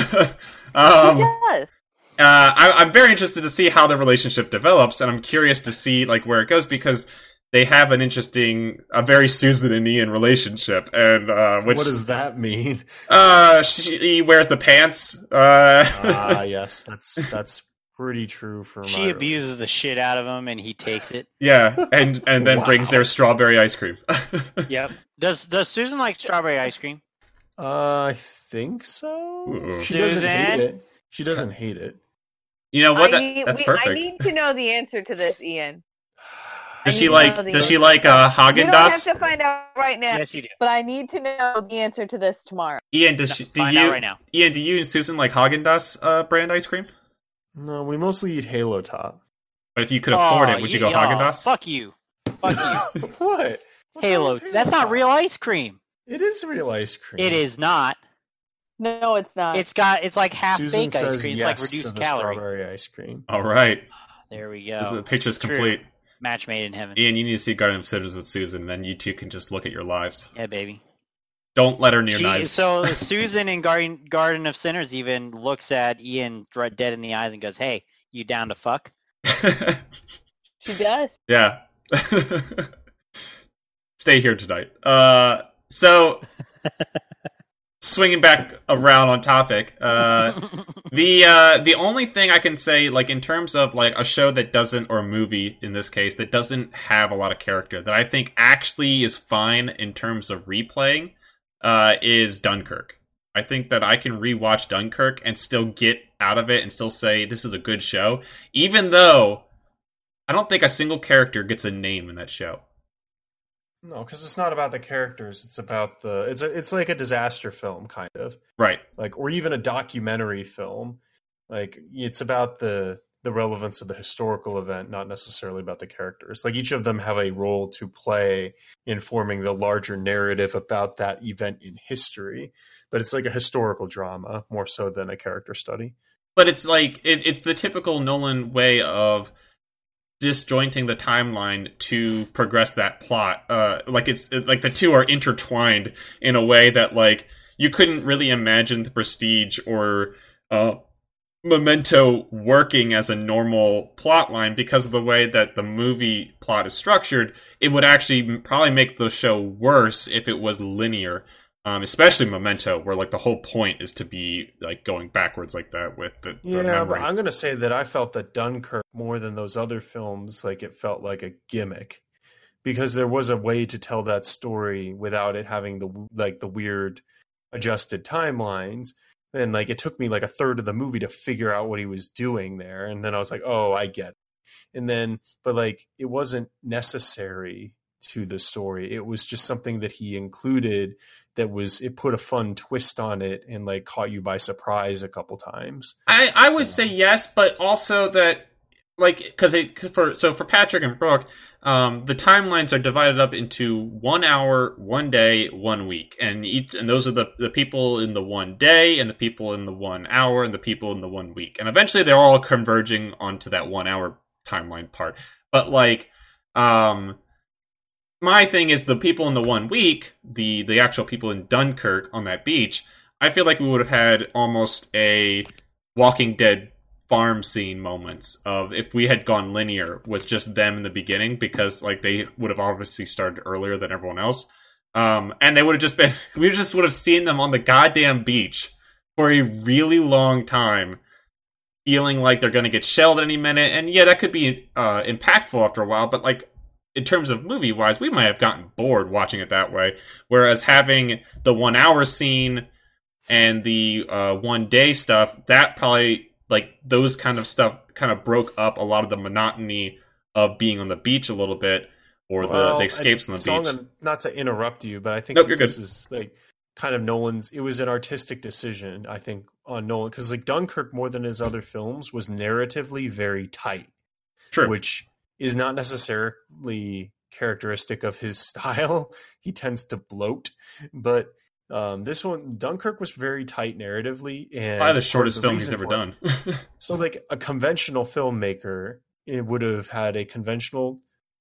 um, He does. Uh, I, I'm very interested to see how the relationship develops, and I'm curious to see like where it goes because they have an interesting, a very Susan and Ian relationship, and uh, which What does that mean? uh, she he wears the pants. Uh, Ah, yes, that's that's pretty true for my She abuses the shit out of him, and he takes it. yeah, and and then Wow. brings their strawberry ice cream. Yep. Does Does Susan like strawberry ice cream? Uh, I think so. Ooh. She doesn't hate Susan? it. She doesn't hate it. You know what? I That, need, that's we- perfect. I need to know the answer to this, Ian. Does I she need to like? know the Does she answer. like uh, You Haagen don't have Dazs? to find out right now, Yes, you do. but I need to know the answer to this tomorrow. Ian, does No, she, do find you? out right now. Ian, do you and Susan like Haagen Dazs uh, brand ice cream? No, we mostly eat Halo Top. But if you could afford Oh, it, would you y- go Haagen y'all, Dazs? Fuck you. Fuck you. what? What's wrong Halo. with That's not Top? real ice cream. It is real ice cream. It is not. No, it's not. It's got. It's like half Susan baked ice says cream. It's yes like to reduced the calorie. strawberry ice cream. All right, There we the go. picture's True. complete. Match made in heaven. Ian, you need to see Garden of Sinners with Susan, and then you two can just look at your lives. Yeah, baby. Don't let her near She, knives. so Susan in Garden Garden of Sinners even looks at Ian dr- dead in the eyes and goes, "Hey, you down to fuck?" She does. Yeah. Stay here tonight. Uh, so, swinging back around on topic, uh, the uh, the only thing I can say, like in terms of like a show that doesn't, or a movie in this case, that doesn't have a lot of character, that I think actually is fine in terms of replaying, uh, is Dunkirk. I think that I can rewatch Dunkirk and still get out of it and still say this is a good show, even though I don't think a single character gets a name in that show. No, because it's not about the characters. It's about the. It's a, It's like a disaster film, kind of. Right. Like, or even a documentary film. Like, it's about the the relevance of the historical event, not necessarily about the characters. Like, each of them have a role to play in forming the larger narrative about that event in history. But it's like a historical drama more so than a character study. But it's like it, it's the typical Nolan way of disjointing the timeline to progress that plot. Uh, like it's like the two are intertwined in a way that like you couldn't really imagine The Prestige or uh, Memento working as a normal plot line because of the way that the movie plot is structured. It would actually probably make the show worse if it was linear. Um, especially Memento, where like the whole point is to be like going backwards like that with the, the Yeah, memory. but I'm going to say that I felt that Dunkirk, more than those other films, like it felt like a gimmick because there was a way to tell that story without it having the like the weird adjusted timelines. And like it took me like a third of the movie to figure out what he was doing there, and then I was like, oh, I get it. And then, but like it wasn't necessary to the story. It was just something that he included that was, it put a fun twist on it and like caught you by surprise a couple times. I, I would say yes, but also that like because it for so for Patrick and Brooke, um, the timelines are divided up into one hour, one day, one week, and each and those are the the people in the one day, and the people in the one hour, and the people in the one week, and eventually they're all converging onto that one hour timeline part. But like, um. My thing is the people in the one week, the, the actual people in Dunkirk on that beach, I feel like we would have had almost a Walking Dead farm scene moments of if we had gone linear with just them in the beginning, because like they would have obviously started earlier than everyone else. Um, and they would have just been, we just would have seen them on the goddamn beach for a really long time. feeling like they're going to get shelled any minute. And yeah, that could be uh, impactful after a while, but like in terms of movie wise, we might have gotten bored watching it that way. Whereas having the one hour scene and the uh, one day stuff, that probably like those kind of stuff kind of broke up a lot of the monotony of being on the beach a little bit, or well, the, the escapes on the song, beach. Not to interrupt you, but I think nope, that you're this good. is like kind of Nolan's. It was an artistic decision, I think, on Nolan, because like Dunkirk, more than his other films, was narratively very tight. True. Which is not necessarily characteristic of his style. He tends to bloat, but um, this one, Dunkirk, was very tight narratively, and probably the shortest the film he's ever done. So, like a conventional filmmaker, it would have had a conventional,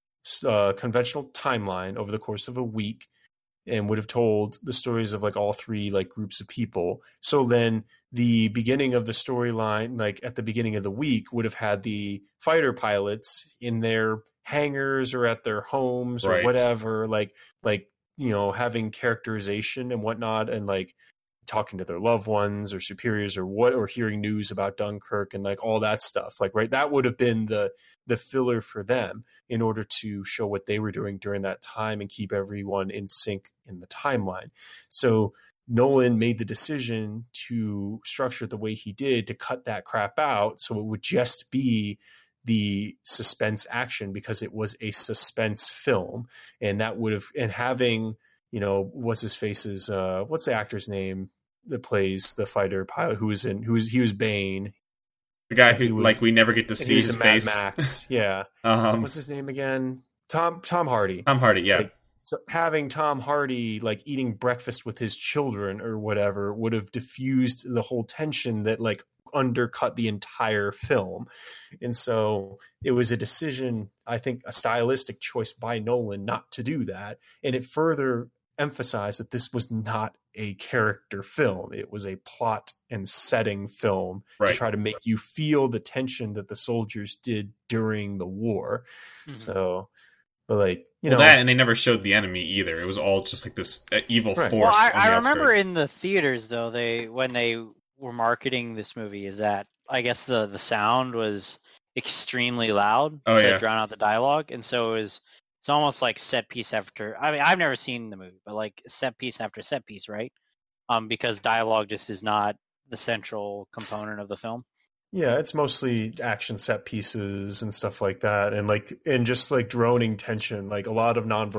uh, conventional timeline over the course of a week, and would have told the stories of like all three like groups of people. So then the beginning of the storyline, like at the beginning of the week, would have had the fighter pilots in their hangars or at their homes right. or whatever, like like you know, having characterization and whatnot, and like talking to their loved ones or superiors or what, or hearing news about Dunkirk and like all that stuff. Like, right, that would have been the the filler for them in order to show what they were doing during that time and keep everyone in sync in the timeline. So Nolan made the decision to structure it the way he did, to cut that crap out so it would just be the suspense action, because it was a suspense film. And that would have, and having, you know, what's his face's, uh, what's the actor's name that plays the fighter pilot who was in, who was, he was Bane. The guy who, was, like, we never get to see his face. Mad Max. Yeah. um, what's his name again? Tom, Tom Hardy. Tom Hardy. Yeah. Like, so having Tom Hardy like eating breakfast with his children or whatever would have diffused the whole tension that like undercut the entire film. And so it was a decision, I think, a stylistic choice by Nolan not to do that. And it further emphasized that this was not a character film. It was a plot and setting film right. to try to make you feel the tension that the soldiers did during the war. Mm-hmm. So, but like, you well, know, that, and they never showed the enemy either. It was all just like this uh, evil right. force. Well, I, on the I remember outskirts. in the theaters though, they when they were marketing this movie, is that I guess the the sound was extremely loud oh, to yeah. drown out the dialogue, and so it was it's almost like set piece after. I mean, I've never seen the movie, but like set piece after set piece, right? Um, because dialogue just is not the central component of the film. Yeah, it's mostly action set pieces and stuff like that, and like and just like droning tension, like a lot of nonverbal,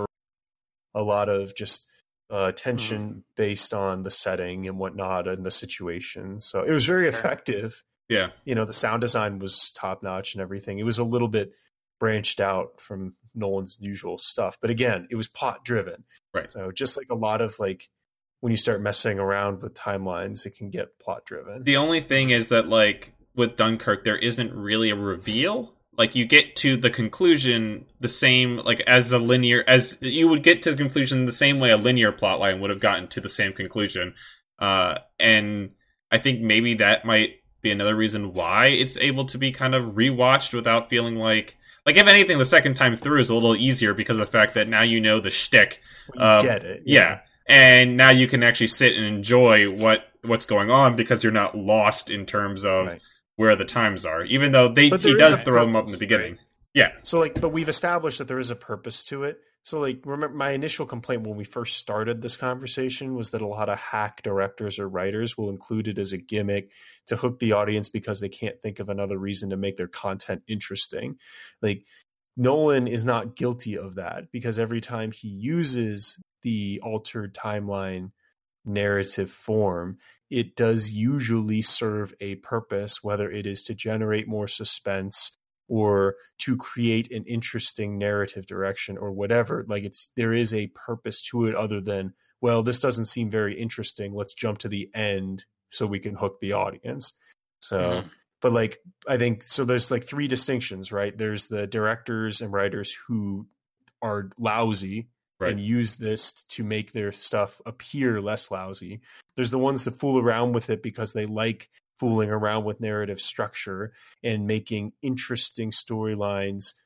a lot of just uh, tension mm-hmm. based on the setting and whatnot and the situation. So it was very effective. Yeah, you know, the sound design was top notch and everything. It was a little bit branched out from Nolan's usual stuff, but again, it was plot driven. Right. So just like a lot of like when you start messing around with timelines, it can get plot driven. The only thing is that like with Dunkirk, there isn't really a reveal. Like you get to the conclusion the same, like as a linear, as you would get to the conclusion the same way a linear plotline would have gotten to the same conclusion. Uh, and I think maybe that might be another reason why it's able to be kind of rewatched without feeling like, like if anything, the second time through is a little easier because of the fact that now you know the shtick. Well, you um, get it. Yeah. yeah. And now you can actually sit and enjoy what, what's going on because you're not lost in terms of right. where the times are, even though they he does throw them up in the beginning. Right? Yeah. So like, but we've established that there is a purpose to it. So like, remember my initial complaint when we first started this conversation was that a lot of hack directors or writers will include it as a gimmick to hook the audience because they can't think of another reason to make their content interesting. Like Nolan is not guilty of that because every time he uses the altered timeline narrative form, it does usually serve a purpose, whether it is to generate more suspense or to create an interesting narrative direction or whatever. Like it's, there is a purpose to it other than, well, this doesn't seem very interesting. Let's jump to the end so we can hook the audience. So, mm-hmm. but like, I think, so there's like three distinctions, right? There's the directors and writers who are lousy right. and use this to make their stuff appear less lousy. There's the ones that fool around with it because they like fooling around with narrative structure and making interesting storylines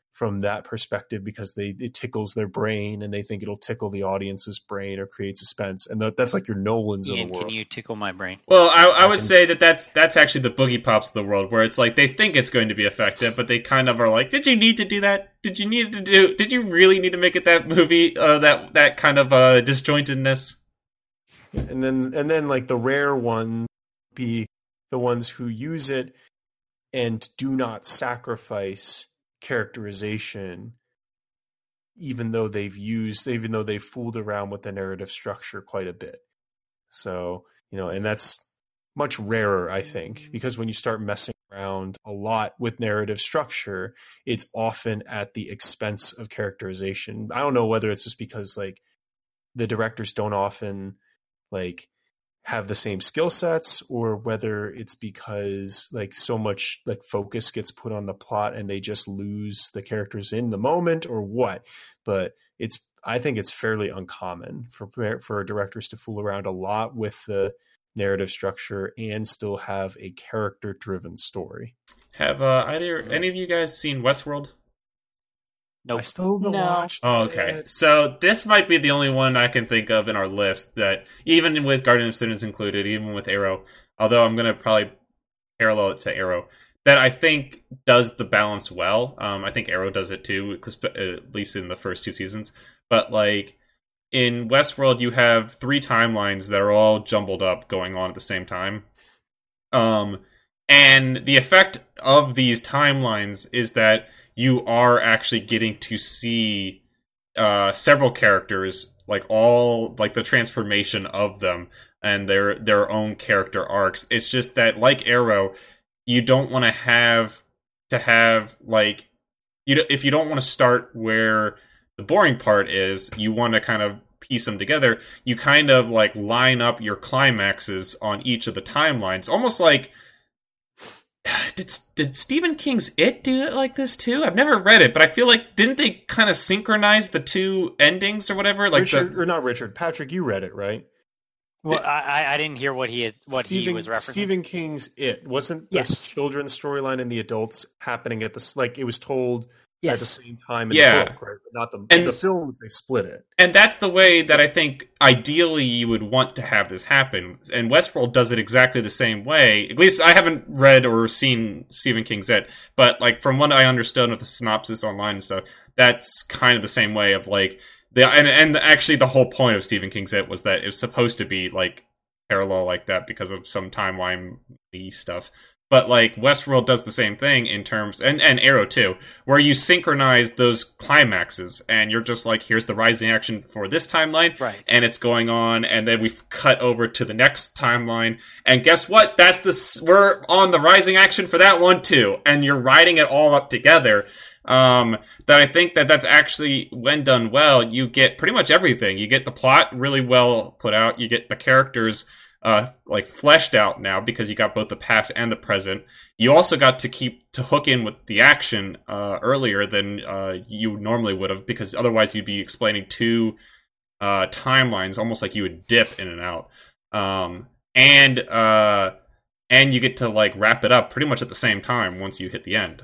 from that perspective because they it tickles their brain and they think it'll tickle the audience's brain or create suspense. And that, that's like your Nolans Ian, of the world. can you tickle my brain? Well, I, I would say that that's that's actually the Boogie Pops of the world, where it's like they think it's going to be effective, but they kind of are like, "Did you need to do that? Did you need to do? Did you really need to make it that movie? Uh, that that kind of uh, disjointedness?" And then and then like the rare ones be the ones who use it and do not sacrifice characterization, even though they've used, even though they've fooled around with the narrative structure quite a bit. So, you know, and that's much rarer, I think, because when you start messing around a lot with narrative structure, it's often at the expense of characterization. I don't know whether it's just because like the directors don't often like have the same skill sets, or whether it's because like so much like focus gets put on the plot and they just lose the characters in the moment, or what. But it's, I think it's fairly uncommon for for directors to fool around a lot with the narrative structure and still have a character driven story. Have uh, either any of you guys seen Westworld? Nope. I still haven't No. watched Oh, okay. it. So this might be the only one I can think of in our list that, even with Guardian of Sinners included, even with Arrow, although I'm going to probably parallel it to Arrow, that I think does the balance well. Um, I think Arrow does it too, at least in the first two seasons. But like in Westworld, you have three timelines that are all jumbled up going on at the same time. Um, and the effect of these timelines is that you are actually getting to see uh, several characters, like all like the transformation of them and their their own character arcs. It's just that, like Arrow, you don't want to have to have like you if you don't want to start where the boring part is, you want to kind of piece them together. You kind of like line up your climaxes on each of the timelines, almost like. Did did Stephen King's It do it like this too? I've never read it, but I feel like didn't they kind of synchronize the two endings or whatever? Like Richard, the, or not Richard, Patrick, you read it, right? Well, I, I didn't hear what he had, what Stephen, he was referencing. Stephen King's It wasn't the Yes. children's storyline and the adults happening at the like it was told Yes. at the same time in Yeah. the book, right? But not the And- the films. They split it. and that's the way that I think ideally you would want to have this happen. And Westworld does it exactly the same way. At least I haven't read or seen Stephen King's It, but like from what I understood with the synopsis online and stuff, that's kind of the same way of like the and and actually the whole point of Stephen King's It was that it was supposed to be like parallel like that because of some timeline stuff. But like Westworld does the same thing in terms, and, and Arrow too, where you synchronize those climaxes, and you're just like, here's the rising action for this timeline, Right. and it's going on, and then we cut over to the next timeline, and guess what? That's the s- we're on the rising action for that one too, and you're riding it all up together. Um, that I think that that's actually, when done well, you get pretty much everything. You get the plot really well put out. You get the characters uh like fleshed out now because you got both the past and the present. You also got to keep to hook in with the action uh earlier than uh you normally would have, because otherwise you'd be explaining two uh timelines, almost like you would dip in and out. Um and uh and you get to like wrap it up pretty much at the same time once you hit the end.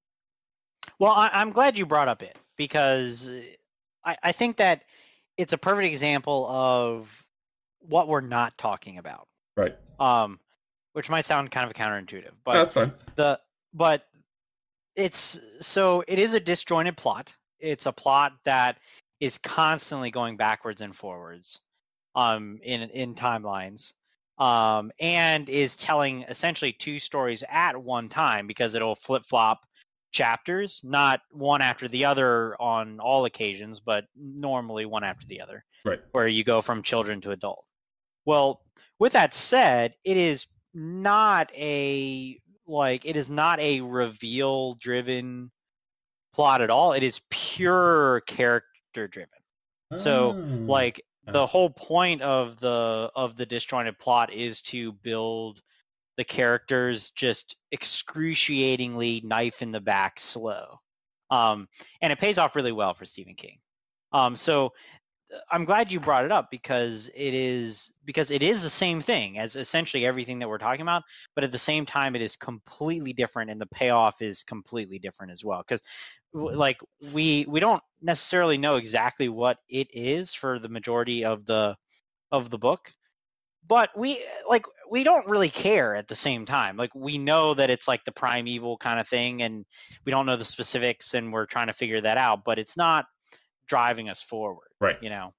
Well, I, I'm glad you brought up It, because I, I think that it's a perfect example of what we're not talking about. Right. Um, which might sound kind of counterintuitive, but That's fine. the but it's so it is a disjointed plot. It's a plot that is constantly going backwards and forwards, um, in in timelines, um, and is telling essentially two stories at one time, because it'll flip flop chapters, not one after the other on all occasions, but normally one after the other. Right. Where you go from children to adult. Well, with that said, it is not a like it is not a reveal driven plot at all. It is pure character driven. So Oh. like the whole point of the of the disjointed plot is to build the characters just excruciatingly knife in the back slow. Um, and it pays off really well for Stephen King. Um, so I'm glad you brought it up because it is because it is the same thing as essentially everything that we're talking about, but at the same time, it is completely different, and the payoff is completely different as well. Because, like, we we don't necessarily know exactly what it is for the majority of the of the book, but we like we don't really care at the same time. Like, we know that it's like the primeval kind of thing, and we don't know the specifics, and we're trying to figure that out. But it's not driving us forward, right? You know.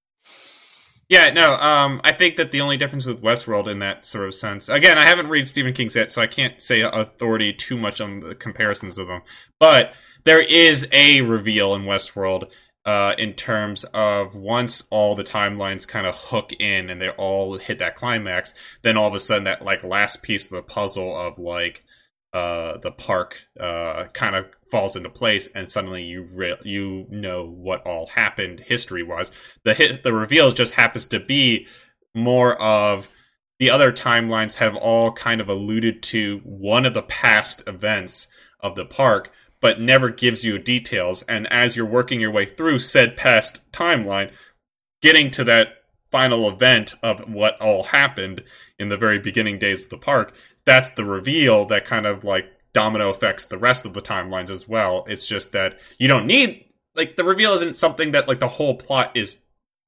Yeah, no, um, I think that the only difference with Westworld in that sort of sense, again, I haven't read Stephen King's yet, so I can't say authority too much on the comparisons of them, but there is a reveal in Westworld uh, in terms of once all the timelines kind of hook in and they all hit that climax, then all of a sudden that like last piece of the puzzle of like uh, the park uh, kind of falls into place, and suddenly you re- you know what all happened history-wise. The hit, the reveal just happens to be more of the other timelines have all kind of alluded to one of the past events of the park, but never gives you details. And as you're working your way through said past timeline, getting to that final event of what all happened in the very beginning days of the park, that's the reveal that kind of like domino affects the rest of the timelines as well. It's just that you don't need, like, the reveal isn't something that like the whole plot is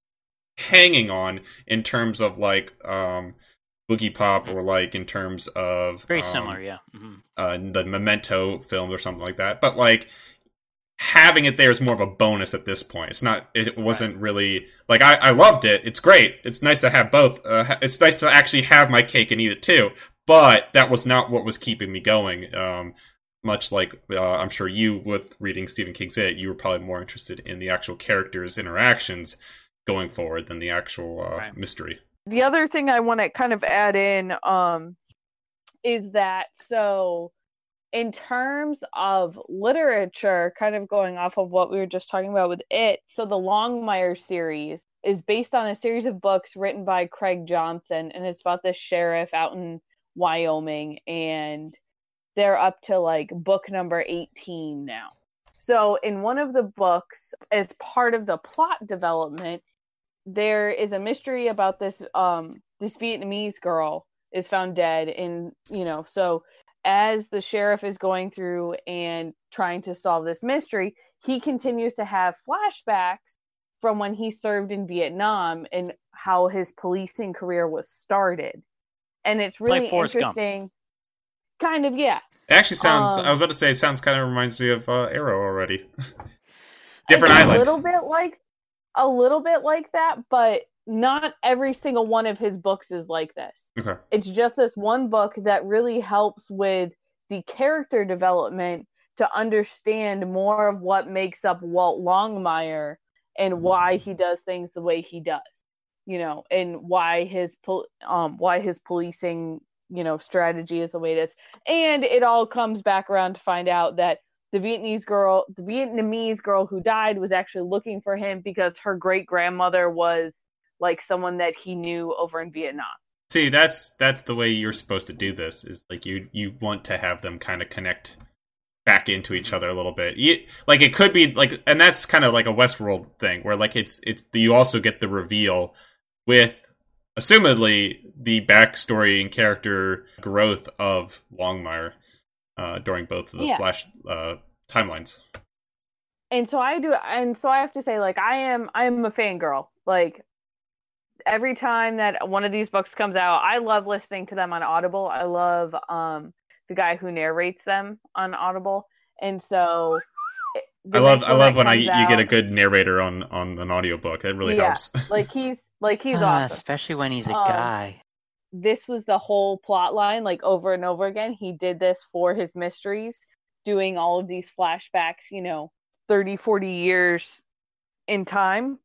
hanging on in terms of like um Boogie Pop, or like in terms of very um, similar, yeah, mm-hmm. uh, the Memento film or something like that. But like having it there is more of a bonus at this point. It's not. It wasn't right. really like I, I loved it. It's great. It's nice to have both. Uh, it's nice to actually have my cake and eat it too. But that was not what was keeping me going. Um, much like uh, I'm sure you, with reading Stephen King's It, you were probably more interested in the actual characters' interactions going forward than the actual uh, right. mystery. The other thing I want to kind of add in um, is that, so in terms of literature, kind of going off of what we were just talking about with it, so the Longmire series is based on a series of books written by Craig Johnson, and it's about this sheriff out in Wyoming, and they're up to like book number eighteen now. So in one of the books, as part of the plot development, there is a mystery about this um this Vietnamese girl is found dead, and you know, so as the sheriff is going through and trying to solve this mystery, he continues to have flashbacks from when he served in Vietnam and how his policing career was started. And it's really like Forrest interesting. Gump. Kind of, yeah. It actually sounds, um, I was about to say, it sounds kind of reminds me of uh, Arrow already. Different a island. A little bit like, a little bit like that, but not every single one of his books is like this. Okay. It's just this one book that really helps with the character development to understand more of what makes up Walt Longmire and why he does things the way he does, you know, and why his pol- um why his policing, you know, strategy is the way it is. And it all comes back around to find out that the Vietnamese girl, the Vietnamese girl who died was actually looking for him because her great grandmother was like someone that he knew over in Vietnam. See, that's that's the way you're supposed to do this. Is like you you want to have them kind of connect back into each other a little bit. You, like it could be like, and that's kind of like a Westworld thing where like it's it's you also get the reveal with assumedly the backstory and character growth of Longmire uh, during both of the yeah. Flash uh, timelines. And so I do, and so I have to say, like I am, I am a fangirl. Like every time that one of these books comes out, I love listening to them on Audible. I love um, the guy who narrates them on Audible, and so I love I love when I out, you get a good narrator on, on an audiobook. It really yeah, helps. like he's like he's uh, awesome, especially when he's a um, guy. This was the whole plot line, like over and over again. He did this for his mysteries, doing all of these flashbacks, you know, thirty, forty years in time.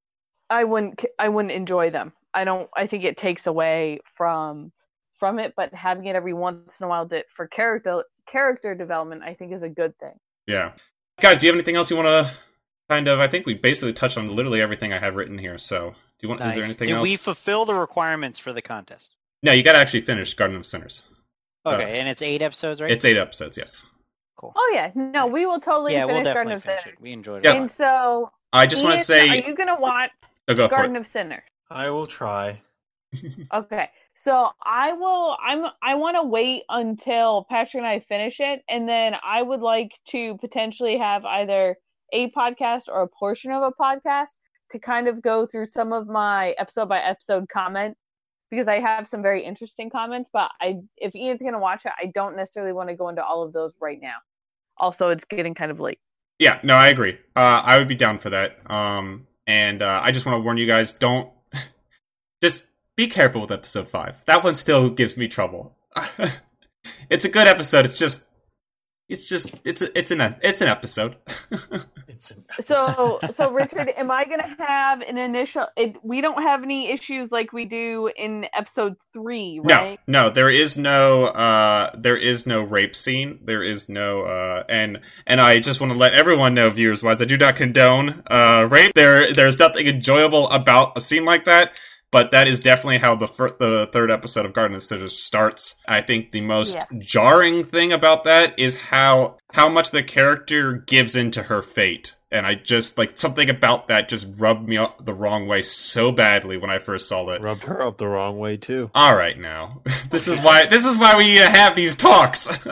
I wouldn't I wouldn't enjoy them. I don't I think it takes away from from it, but having it every once in a while that for character character development I think is a good thing. Yeah. Guys, do you have anything else you want to kind of I think we basically touched on literally everything I have written here. So, do you want nice. Is there anything Did else? Did we fulfill the requirements for the contest? No, you got to actually finish Garden of Sinners. Okay, uh, and it's eight episodes, right? It's eight episodes, yes. Cool. Oh yeah, no, we will totally yeah, finish we'll Garden of finish Sinners. It. We enjoyed it. Yeah. And so I just want to say, are you gonna watch? Oh, go Garden for it. of Sinners. I will try. Okay, so I will. I'm. I want to wait until Patrick and I finish it, and then I would like to potentially have either a podcast or a portion of a podcast to kind of go through some of my episode by episode comments, because I have some very interesting comments. But I, if Ian's gonna watch it, I don't necessarily want to go into all of those right now. Also, it's getting kind of late. Yeah, no, I agree. Uh, I would be down for that. Um, and uh, I just want to warn you guys: don't just. Be careful with episode five. That one still gives me trouble. It's a good episode. It's just, it's just, it's a, it's an, it's an episode. It's an So, so Richard, am I gonna have an initial? It, we don't have any issues like we do in episode three, right? No, no, there is no, uh, there is no rape scene. There is no, uh, and and I just want to let everyone know, viewers wise, I do not condone uh rape. There, there's nothing enjoyable about a scene like that. But that is definitely how the fir- the third episode of Garden of Sinners starts. I think the most Yeah. jarring thing about that is how how much the character gives into her fate. And I just, like, something about that just rubbed me up the wrong way so badly when I first saw it. rubbed her up the wrong way too. All right, now. This is why this is why we need to have these talks.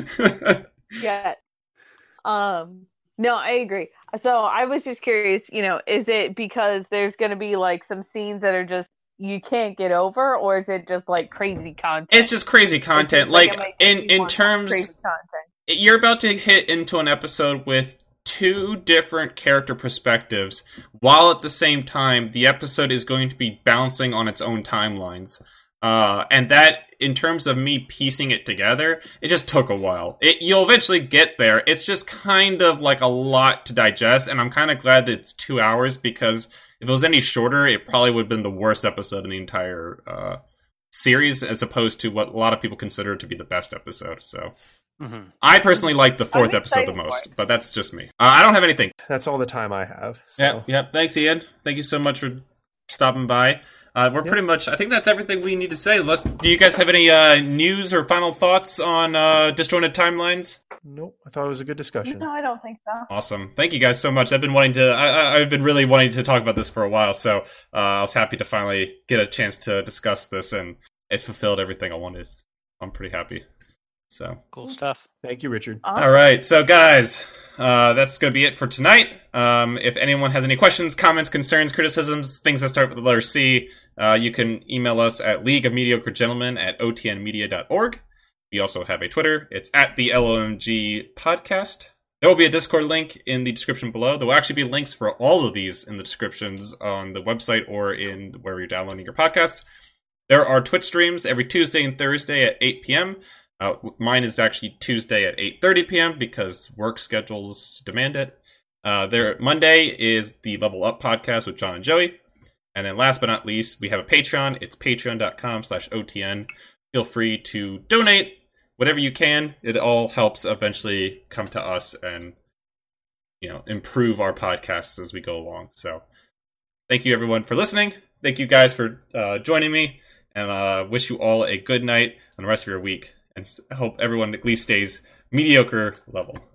Yeah. Um. No, I agree. So I was just curious, you know, is it because there's going to be like some scenes that are just you can't get over, or is it just like crazy content? It's just crazy content. It's just Like, it might in make you in want terms crazy content. you're about to hit into an episode with two different character perspectives, while at the same time the episode is going to be bouncing on its own timelines. Uh, and that, in terms of me piecing it together, it just took a while. It, you'll eventually get there. It's just kind of like a lot to digest, and I'm kind of glad that it's two hours, because if it was any shorter, it probably would have been the worst episode in the entire uh, series, as opposed to what a lot of people consider to be the best episode. So, Mm-hmm. I personally like the fourth I'm episode the excited for most, it. but that's just me. Uh, I don't have anything. That's all the time I have. So. Yep, yep. Thanks, Ian. Thank you so much for stopping by. Uh, we're pretty much, I think that's everything we need to say. Let's, do you guys have any uh, news or final thoughts on uh, Disjointed Timelines? Nope. I thought it was a good discussion. No, I don't think so. Awesome. Thank you guys so much. I've been wanting to, I, I, I've been really wanting to talk about this for a while, so uh, I was happy to finally get a chance to discuss this, and it fulfilled everything I wanted. I'm pretty happy. So Cool stuff. Thank you, Richard. Awesome. all right, so guys, uh, that's going to be it for tonight. Um, if anyone has any questions, comments, concerns, criticisms, things that start with the letter C, uh, you can email us at League of Mediocre Gentlemen at o t n media dot org. We also have a Twitter. It's at the L O M G podcast. There will be a Discord link in the description below. There will actually be links for all of these in the descriptions on the website or in wherever you're downloading your podcasts. There are Twitch streams every Tuesday and Thursday at eight p.m. Uh, mine is actually Tuesday at eight thirty p.m. because work schedules demand it. Uh, there, Monday is the Level Up podcast with John and Joey. And then last but not least, we have a Patreon. It's patreon.com slash OTN. Feel free to donate whatever you can. It all helps eventually come to us and, you know, improve our podcasts as we go along. So thank you everyone for listening. Thank you guys for uh, joining me. And uh, wish you all a good night and the rest of your week. And hope everyone at least stays mediocre level.